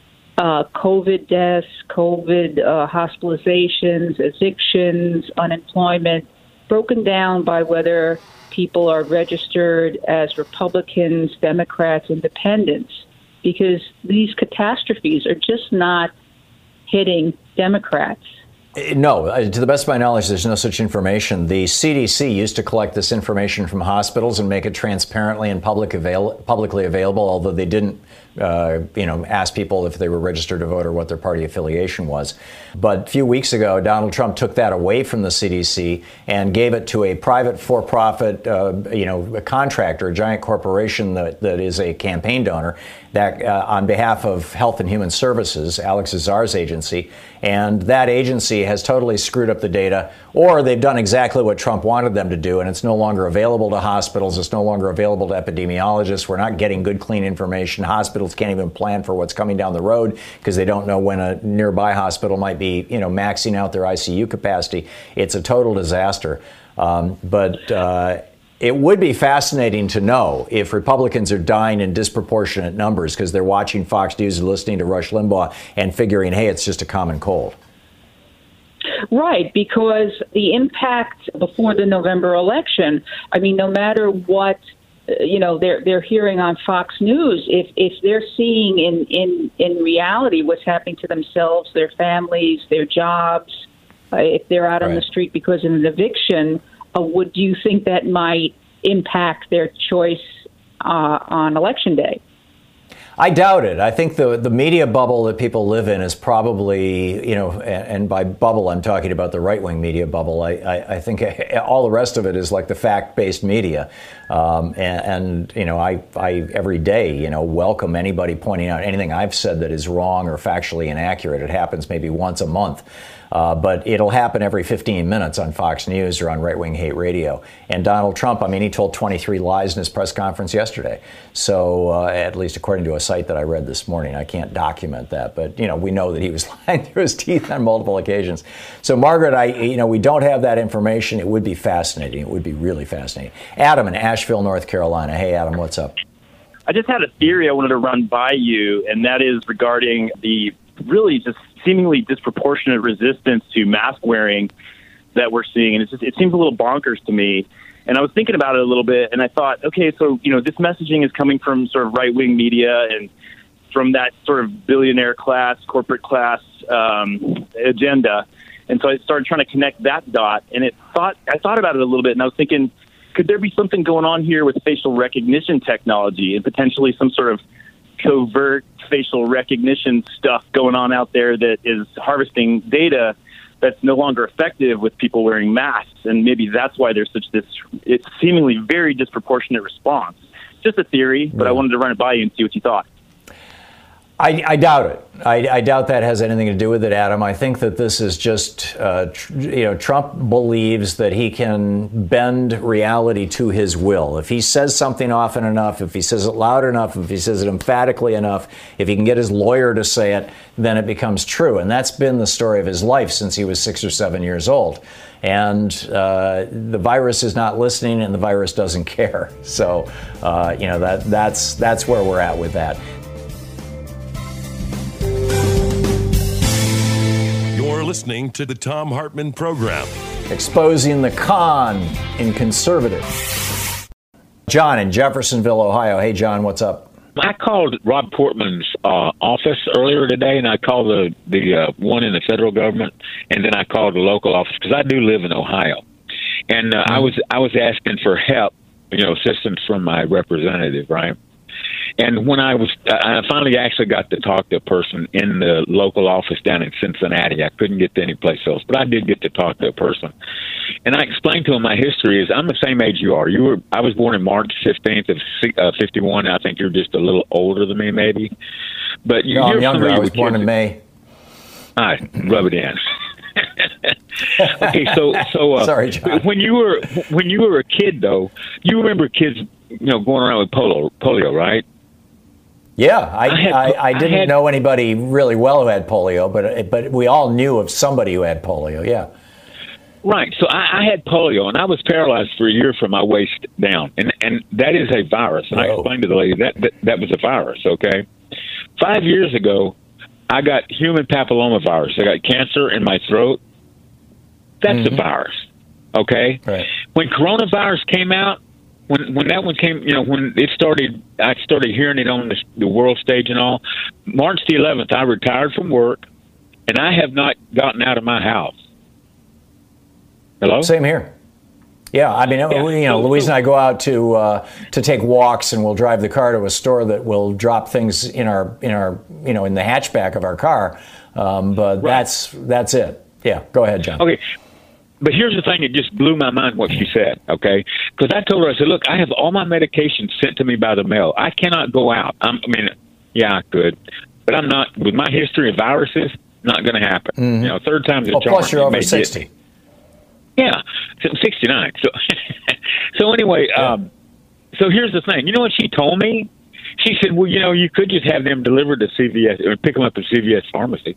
uh, COVID deaths, COVID uh, hospitalizations, evictions, unemployment, broken down by whether people are registered as Republicans, Democrats, Independents, because these catastrophes are just not hitting Democrats. No, to the best of my knowledge, there's no such information. The C D C used to collect this information from hospitals and make it transparently and public avail- publicly available, although they didn't, uh, you know, ask people if they were registered to vote or what their party affiliation was. But a few weeks ago, Donald Trump took that away from the C D C and gave it to a private for-profit, uh, you know, a contractor, a giant corporation that, that is a campaign donor, that uh, on behalf of Health and Human Services, Alex Azar's agency, and that agency has totally screwed up the data, or they've done exactly what Trump wanted them to do, and it's no longer available to hospitals. It's no longer available to epidemiologists. We're not getting good, clean information. Hospitals can't even plan for what's coming down the road because they don't know when a nearby hospital might be, you know, maxing out their I C U capacity. It's a total disaster. Um, but uh, it would be fascinating to know if Republicans are dying in disproportionate numbers because they're watching Fox News and listening to Rush Limbaugh and figuring, hey, it's just a common cold. Right, because the impact before the November election, I mean, no matter what, you know, they're they're hearing on Fox News, if if they're seeing in, in, in reality what's happening to themselves, their families, their jobs, uh, if they're out right. on the street because of an eviction, uh, would you think that might impact their choice uh, on Election Day? I doubt it. I think the the media bubble that people live in is probably, you know, and, and by bubble, I'm talking about the right-wing media bubble. I, I, I think all the rest of it is like the fact-based media. Um, and, and, you know, I, I every day, you know, welcome anybody pointing out anything I've said that is wrong or factually inaccurate. It happens maybe once a month. Uh, but it'll happen every fifteen minutes on Fox News or on right-wing hate radio. And Donald Trump, I mean, he told twenty-three lies in his press conference yesterday. So uh, at least according to a site that I read this morning, I can't document that. But, you know, we know that he was lying through his teeth on multiple occasions. So, Margaret, I, you know, we don't have that information. It would be fascinating. It would be really fascinating. Adam in Asheville, North Carolina. Hey, Adam, what's up? I just had a theory I wanted to run by you, and that is regarding the really just seemingly disproportionate resistance to mask wearing that we're seeing. And it's just, it seems a little bonkers to me. And I was thinking about it a little bit, and I thought, okay, so, you know, this messaging is coming from sort of right-wing media and from that sort of billionaire class, corporate class um, agenda. And so I started trying to connect that dot, and it thought I thought about it a little bit, and I was thinking, could there be something going on here with facial recognition technology and potentially some sort of covert facial recognition stuff going on out there that is harvesting data that's no longer effective with people wearing masks? And maybe that's why there's such this it's seemingly very disproportionate response. Just a theory, but yeah. I wanted to run it by you and see what you thought. I, I doubt it. I, I doubt that has anything to do with it, Adam. I think that this is just, uh, tr- you know, Trump believes that he can bend reality to his will. If he says something often enough, if he says it loud enough, if he says it emphatically enough, if he can get his lawyer to say it, then it becomes true. And that's been the story of his life since he was six or seven years old. And uh, the virus is not listening, and the virus doesn't care. So, uh, you know, that that's that's where we're at with that. You're listening to the Thom Hartmann Program. Exposing the con in conservative. John in Jeffersonville, Ohio. Hey, John, what's up? I called Rob Portman's uh, office earlier today, and I called the the uh, one in the federal government, and then I called the local office because I do live in Ohio, and uh, mm-hmm. I was I was asking for help, you know, assistance from my representative, right? And when I was, I finally actually got to talk to a person in the local office down in Cincinnati. I couldn't get to any place else, but I did get to talk to a person. And I explained to him my history is I'm the same age you are. You were, I was born on March fifteenth of uh, fifty-one. I think you're just a little older than me, maybe. But you, no, you're I'm younger. I was born in kids. May. All right, rub it in. Okay, so so uh, sorry, John. When you were when you were a kid, though, you remember kids, you know, going around with polio, polio, right? Yeah, I I, had, I, I didn't I had, know anybody really well who had polio, but but we all knew of somebody who had polio. Yeah. Right. So I, I had polio, and I was paralyzed for a year from my waist down, and and that is a virus. And Whoa. I explained to the lady that, that that was a virus. Okay. Five years ago, I got human papillomavirus. I got cancer in my throat. That's mm-hmm. a virus. Okay. Right. When coronavirus came out, when when that one came, you know, when it started, I started hearing it on the, the world stage and all. March the eleventh, I retired from work, and I have not gotten out of my house. Hello? Same here. Yeah, I mean, yeah. you know, Louise and I go out to uh, to take walks, and we'll drive the car to a store that will drop things in our in our you know in the hatchback of our car. Um, but right. that's that's it. Yeah, go ahead, John. Okay. But here's the thing, it just blew my mind what she said, okay? Because I told her, I said, look, I have all my medications sent to me by the mail. I cannot go out. I'm, I mean, yeah, I could. But I'm not, with my history of viruses, not going to happen. Mm-hmm. You know, third time's a well, charm. Plus you're over sixty. Get, yeah, so I'm sixty-nine. So, so anyway, yeah. um, so here's the thing. You know what she told me? She said, well, you know, you could just have them delivered to C V S or pick them up at C V S pharmacy.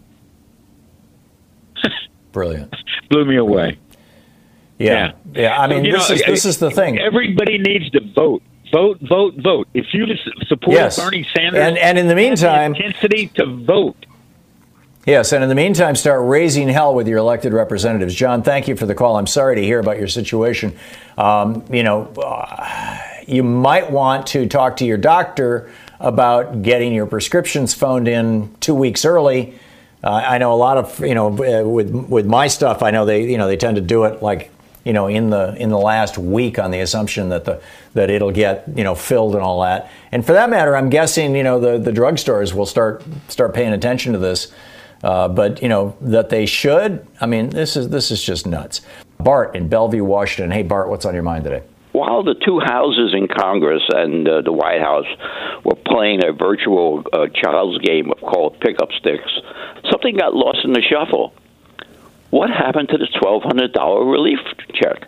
Brilliant. Blew me away. Yeah, yeah. yeah. I mean, so, this, know, is, this is the thing. Everybody needs to vote. Vote, vote, vote. If you just support yes. Bernie Sanders, and, and in the meantime, the intensity to vote. Yes, and in the meantime, start raising hell with your elected representatives. John, thank you for the call. I'm sorry to hear about your situation. Um, you know, uh, you might want to talk to your doctor about getting your prescriptions phoned in two weeks early. Uh, I know a lot of, you know, with with my stuff, I know they, you know, they tend to do it like, you know, in the in the last week on the assumption that the that it'll get, you know, filled and all that. And for that matter, I'm guessing, you know, the, the drugstores will start start paying attention to this. Uh, but, you know, that they should. I mean, this is this is just nuts. Bart in Bellevue, Washington. Hey, Bart, what's on your mind today? While the two houses in Congress and uh, the White House were playing a virtual uh, child's game called pickup sticks, something got lost in the shuffle. What happened to the twelve hundred dollars relief check?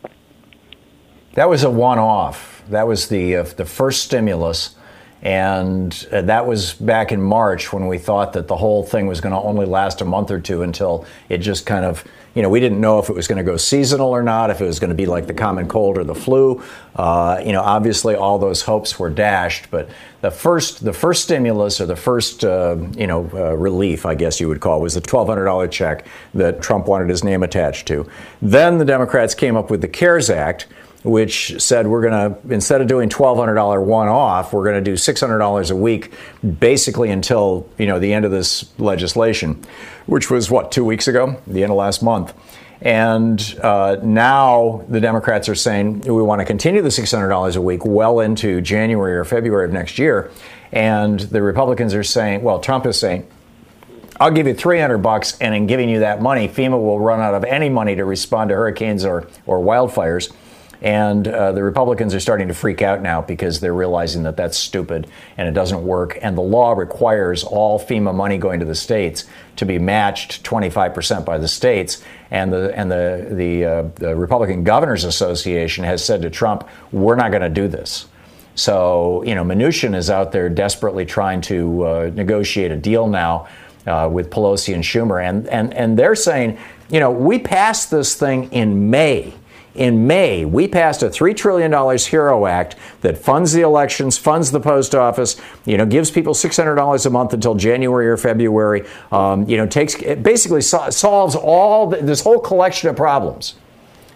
That was a one-off. That was the uh, the first stimulus, and uh, that was back in March when we thought that the whole thing was going to only last a month or two until it just kind of, you know, we didn't know if it was going to go seasonal or not, if it was going to be like the common cold or the flu. Uh, you know, obviously all those hopes were dashed, but the first the first stimulus or the first, uh, you know, uh, relief, I guess you would call it, was the twelve hundred dollars check that Trump wanted his name attached to. Then the Democrats came up with the CARES Act, which said we're going to, instead of doing twelve hundred dollars one-off, we're going to do six hundred dollars a week, basically until, you know, the end of this legislation, which was, what, two weeks ago, the end of last month. And uh, now the Democrats are saying we want to continue the six hundred dollars a week well into January or February of next year. And the Republicans are saying, well, Trump is saying, I'll give you three hundred bucks, and in giving you that money, FEMA will run out of any money to respond to hurricanes or, or wildfires. And uh, the Republicans are starting to freak out now because they're realizing that that's stupid and it doesn't work. And the law requires all FEMA money going to the states to be matched twenty-five percent by the states. And the and the the, uh, the Republican Governors Association has said to Trump, we're not going to do this. So, you know, Mnuchin is out there desperately trying to uh, negotiate a deal now uh, with Pelosi and Schumer. And, and, and they're saying, you know, we passed this thing in May. In May, we passed a three trillion dollars HERO Act that funds the elections, funds the post office, you know, gives people six hundred dollars a month until January or February, um, you know, takes, it basically so- solves all the, this whole collection of problems.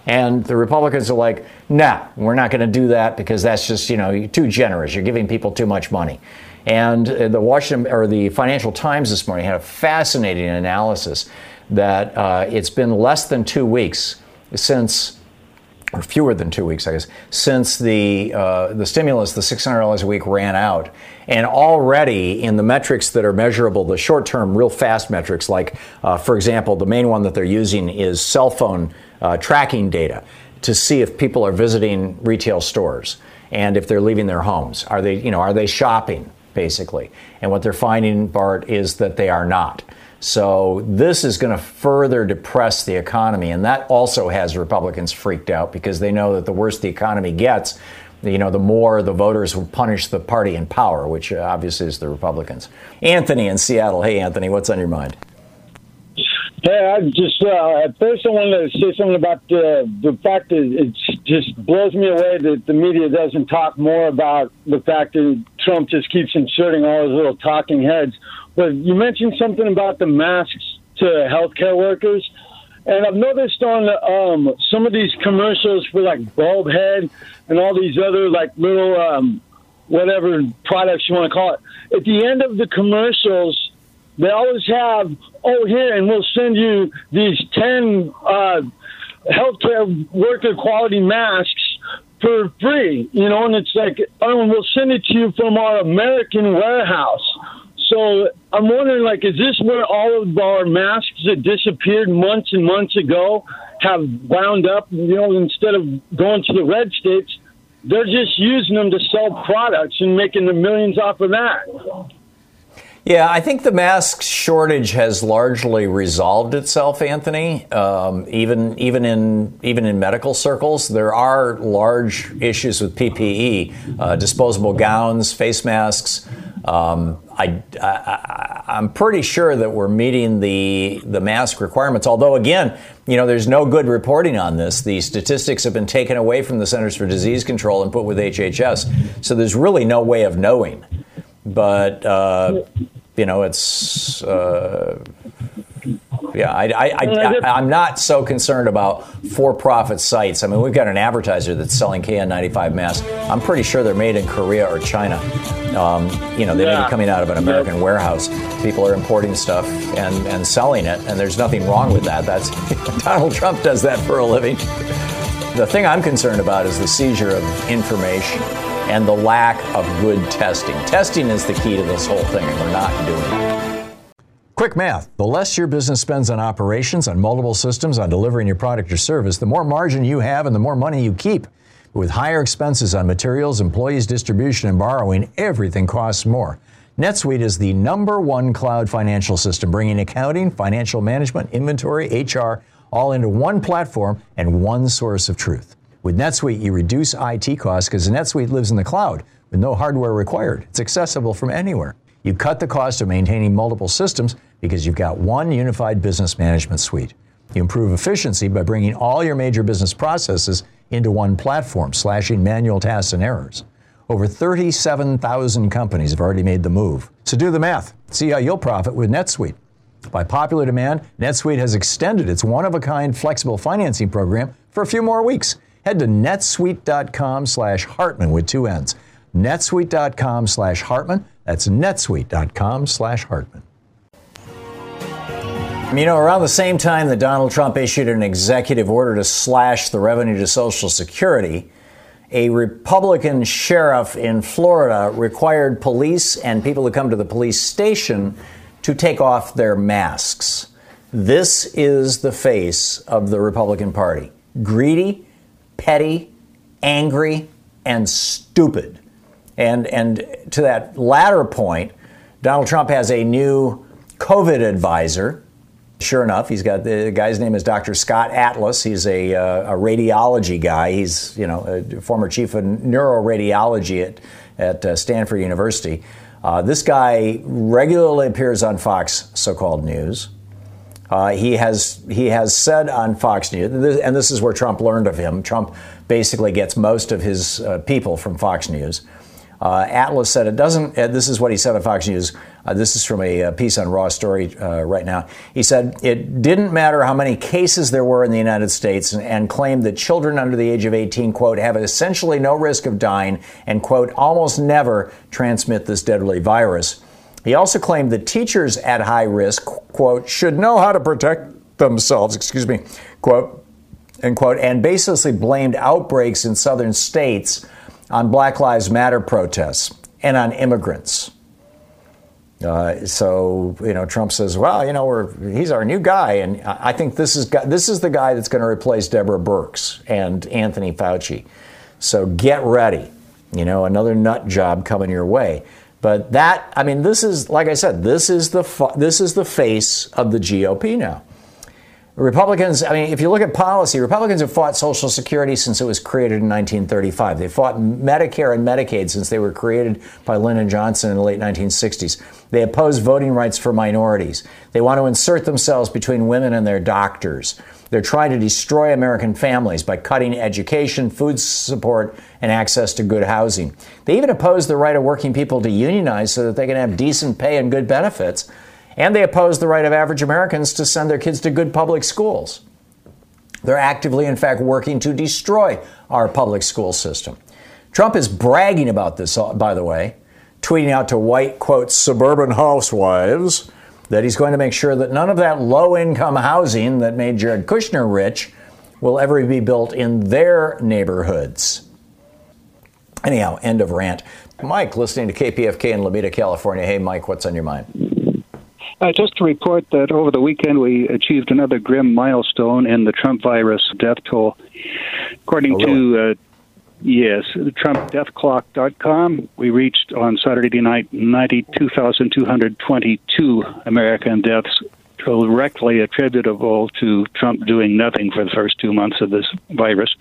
And the Republicans are like, nah, we're not going to do that because that's just, you know, you're too generous. You're giving people too much money. And the Washington or the Financial Times this morning had a fascinating analysis that uh, it's been less than two weeks since, or fewer than two weeks, I guess, since the uh, the stimulus, the six hundred dollars a week, ran out. And already in the metrics that are measurable, the short-term, real fast metrics, like, uh, for example, the main one that they're using is cell phone uh, tracking data to see if people are visiting retail stores and if they're leaving their homes. Are they, you know, are they shopping, basically? And what they're finding, Bart, is that they are not. So this is going to further depress the economy. And that also has Republicans freaked out because they know that the worse the economy gets, you know, the more the voters will punish the party in power, which obviously is the Republicans. Anthony in Seattle. Hey, Anthony, what's on your mind? Hey, I just, uh, at first I wanted to say something about the, the fact that it just blows me away that the media doesn't talk more about the fact that Trump just keeps inserting all his little talking heads. But you mentioned something about the masks to healthcare workers. And I've noticed on um, some of these commercials for like Bulb Head and all these other like little um, whatever products you want to call it, at the end of the commercials, they always have, oh, here, and we'll send you these ten uh, healthcare worker quality masks for free, you know, and it's like, oh, and we'll send it to you from our American warehouse. So I'm wondering, like, is this where all of our masks that disappeared months and months ago have wound up, you know, instead of going to the red states, they're just using them to sell products and making the millions off of that. Yeah, I think the mask shortage has largely resolved itself, Anthony. Um, even even in even in medical circles, there are large issues with P P E, uh, disposable gowns, face masks. Um, I, I, I'm pretty sure that we're meeting the the mask requirements. Although, again, you know, there's no good reporting on this. The statistics have been taken away from the Centers for Disease Control and put with H H S. So there's really no way of knowing. But, uh, you know, it's, uh, yeah, I, I, I, I'm not so concerned about for-profit sites. I mean, we've got an advertiser that's selling K N ninety-five masks. I'm pretty sure they're made in Korea or China. Um, you know, they may be coming out of an American warehouse. People are importing stuff and, and selling it, and there's nothing wrong with that. That's Donald Trump does that for a living. The thing I'm concerned about is the seizure of information and the lack of good testing. Testing is the key to this whole thing, and we're not doing it. Quick math. The less your business spends on operations, on multiple systems, on delivering your product or service, the more margin you have and the more money you keep. With higher expenses on materials, employees, distribution, and borrowing, everything costs more. NetSuite is the number one cloud financial system, bringing accounting, financial management, inventory, H R, all into one platform and one source of truth. With NetSuite, you reduce I T costs because NetSuite lives in the cloud with no hardware required. It's accessible from anywhere. You cut the cost of maintaining multiple systems because you've got one unified business management suite. You improve efficiency by bringing all your major business processes into one platform, slashing manual tasks and errors. Over thirty-seven thousand companies have already made the move. So do the math. See how you'll profit with NetSuite. By popular demand, NetSuite has extended its one-of-a-kind flexible financing program for a few more weeks. Head to netsuite.com slash Hartman with two N's. netsuite.com slash Hartman. That's netsuite.com slash Hartman. You know, around the same time that Donald Trump issued an executive order to slash the revenue to Social Security, a Republican sheriff in Florida required police and people who come to the police station to take off their masks. This is the face of the Republican Party. Greedy, petty, angry, and stupid. And and to that latter point, Donald Trump has a new COVID advisor. Sure enough, he's got the guy's name is Doctor Scott Atlas. He's a, uh, a radiology guy. He's, you know, a former chief of neuroradiology at at uh, Stanford University. Uh, this guy regularly appears on Fox so-called News. Uh, he has he has said on Fox News, and this is where Trump learned of him. Trump basically gets most of his uh, people from Fox News. Uh, Atlas said it doesn't, uh, this is what he said on Fox News. Uh, this is from a, a piece on Raw Story uh, right now. He said it didn't matter how many cases there were in the United States, and, and claimed that children under the age of eighteen, quote, have essentially no risk of dying and, quote, almost never transmit this deadly virus. He also claimed that teachers at high risk, quote, should know how to protect themselves, excuse me, quote, end quote, and basically blamed outbreaks in southern states on Black Lives Matter protests and on immigrants. Uh, so, you know, Trump says, well, you know, we're, he's our new guy. And I think this is this is the guy that's going to replace Deborah Birx and Anthony Fauci. So get ready. You know, another nut job coming your way. But that, I mean, this is, like I said, this is the this is the face of the G O P now. Republicans, I mean, if you look at policy, Republicans have fought Social Security since it was created in nineteen thirty-five. They fought Medicare and Medicaid since they were created by Lyndon Johnson in the late nineteen sixties. They oppose voting rights for minorities. They want to insert themselves between women and their doctors. They're trying to destroy American families by cutting education, food support, and access to good housing. They even oppose the right of working people to unionize so that they can have decent pay and good benefits. And they oppose the right of average Americans to send their kids to good public schools. They're actively, in fact, working to destroy our public school system. Trump is bragging about this, by the way, tweeting out to white, quote, suburban housewives that he's going to make sure that none of that low-income housing that made Jared Kushner rich will ever be built in their neighborhoods. Anyhow, end of rant. Mike, listening to K P F K in Lomita, California. Hey, Mike, what's on your mind? Uh, just to report that over the weekend we achieved another grim milestone in the Trump virus death toll. According oh, really? to, uh, yes, Trump Death Clock dot com, we reached on Saturday night ninety-two thousand two hundred twenty-two American deaths directly attributable to Trump doing nothing for the first two months of this virus,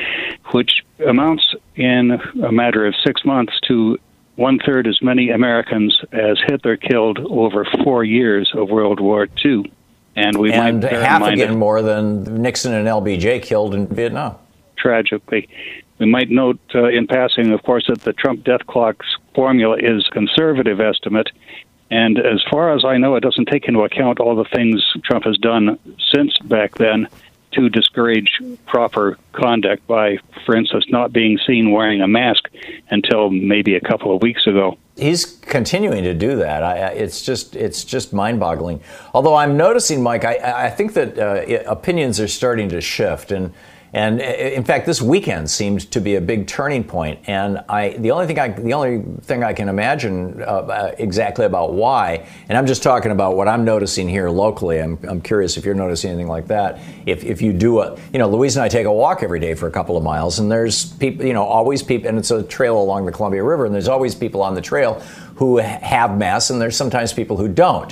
which amounts in a matter of six months to one-third as many Americans as Hitler killed over four years of World War Two. And we and might half again more than Nixon and L B J killed in Vietnam. Tragically. We might note uh, in passing, of course, that the Trump death clock's formula is a conservative estimate. And as far as I know, it doesn't take into account all the things Trump has done since back then to discourage proper conduct by, for instance, not being seen wearing a mask until maybe a couple of weeks ago. He's continuing to do that. I, it's just it's just mind-boggling. Although I'm noticing, Mike, I, I think that uh, opinions are starting to shift. And And in fact, this weekend seemed to be a big turning point. And I, the only thing I, the only thing I can imagine uh, exactly about why, and I'm just talking about what I'm noticing here locally. I'm, I'm curious if you're noticing anything like that. If, if you do a, you know, Louise and I take a walk every day for a couple of miles, and there's people, you know, always people, and it's a trail along the Columbia River, and there's always people on the trail who have masks, and there's sometimes people who don't.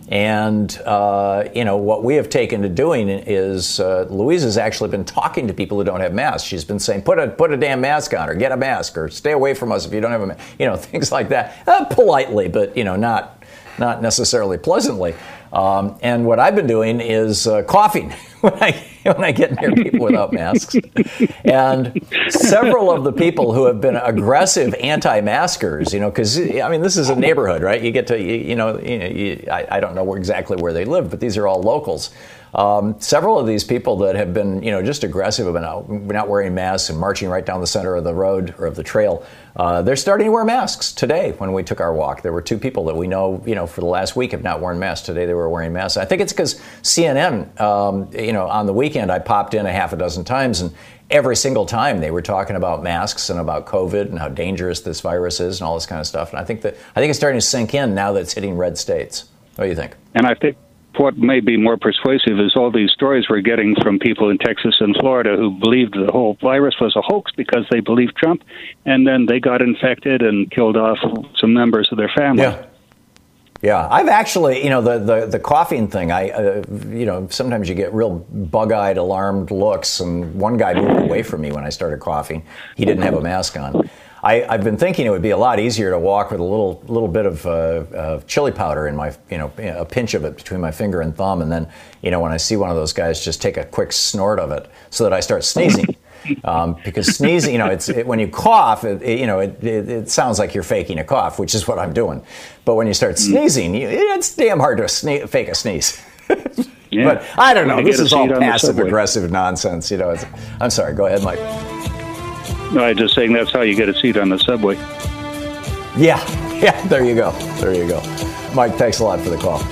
And, uh, you know, what we have taken to doing is uh, Louise has actually been talking to people who don't have masks. She's been saying, put a put a damn mask on, or get a mask, or stay away from us if you don't have a mask, you know, things like that. Uh, politely, but, you know, not not necessarily pleasantly. Um, and what I've been doing is uh, coughing when I when I get near people without masks. And several of the people who have been aggressive anti-maskers, you know, because I mean this is a neighborhood, right? You get to you, you know, you know you, I, I don't know where, exactly where they live, but these are all locals. Um, several of these people that have been, you know, just aggressive about not wearing masks and marching right down the center of the road or of the trail, uh, they're starting to wear masks today. When we took our walk, there were two people that we know, you know, for the last week have not worn masks. Today they were wearing masks. I think it's because C N N, um, you know, on the weekend I popped in a half a dozen times, and every single time they were talking about masks and about COVID and how dangerous this virus is and all this kind of stuff. And I think that I think it's starting to sink in now that it's hitting red states. What do you think? And I think what may be more persuasive is all these stories we're getting from people in Texas and Florida who believed the whole virus was a hoax because they believed Trump, and then they got infected and killed off some members of their family. Yeah. Yeah, I've actually, you know, the, the, the coughing thing, I, uh, you know, sometimes you get real bug-eyed, alarmed looks, and one guy moved away from me when I started coughing. He didn't have a mask on. I, I've been thinking it would be a lot easier to walk with a little little bit of uh, uh, chili powder in my, you know, a pinch of it between my finger and thumb, and then, you know, when I see one of those guys, just take a quick snort of it so that I start sneezing. Um, because sneezing, you know, it's it, when you cough, it, it, you know, it, it, it sounds like you're faking a cough, which is what I'm doing. But when you start sneezing, you, it's damn hard to sne- fake a sneeze. Yeah. But I don't know. I This is all passive subway. aggressive nonsense. You know, it's, I'm sorry. Go ahead, Mike. No, I'm just saying that's how you get a seat on the subway. Yeah, yeah. There you go. There you go. Mike, thanks a lot for the call.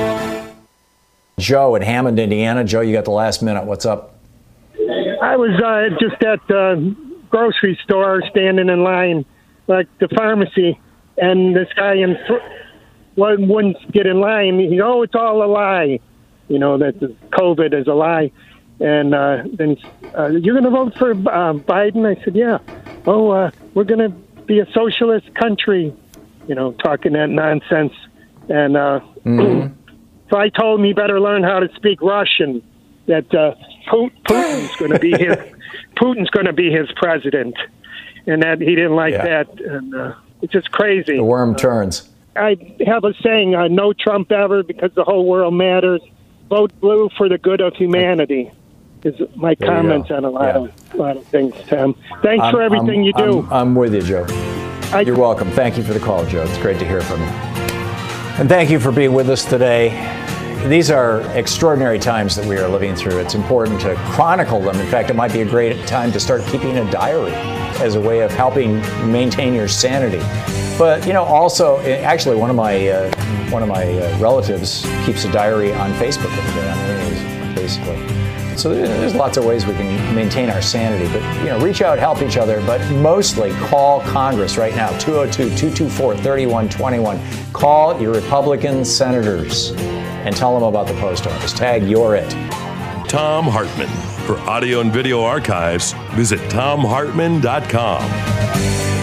Joe in Hammond, Indiana. Joe, you got the last minute. What's up? I was uh, just at the grocery store standing in line, like the pharmacy, and this guy in th- wouldn't get in line. He, oh, it's all a lie. You know, that the COVID is a lie. And uh, then, uh, you're going to vote for uh, Biden? I said, yeah. Oh, uh, we're going to be a socialist country, you know, talking that nonsense. And uh, mm-hmm. so I told him he better learn how to speak Russian, that uh, Putin's going to be his Putin's going to be his president, and that he didn't like yeah. that. And uh, it's just crazy. The worm turns. Uh, I have a saying, uh, no Trump ever, because the whole world matters. Vote blue for the good of humanity is my there comments on a lot, yeah. of, a lot of things, Tom. Thanks I'm, for everything I'm, you do. I'm, I'm with you, Joe. I, You're welcome. Thank you for the call, Joe. It's great to hear from you. And thank you for being with us today. These are extraordinary times that we are living through. It's important to chronicle them. In fact, it might be a great time to start keeping a diary as a way of helping maintain your sanity. But, you know, also, actually, one of my uh, one of my uh, relatives keeps a diary on Facebook every day. I mean, basically. So there's lots of ways we can maintain our sanity. But, you know, reach out, help each other, but mostly call Congress right now, two oh two, two two four, three one two one. Call your Republican senators and tell them about the post office. Tag You're It. Thom Hartmann. For audio and video archives, visit thom hartmann dot com.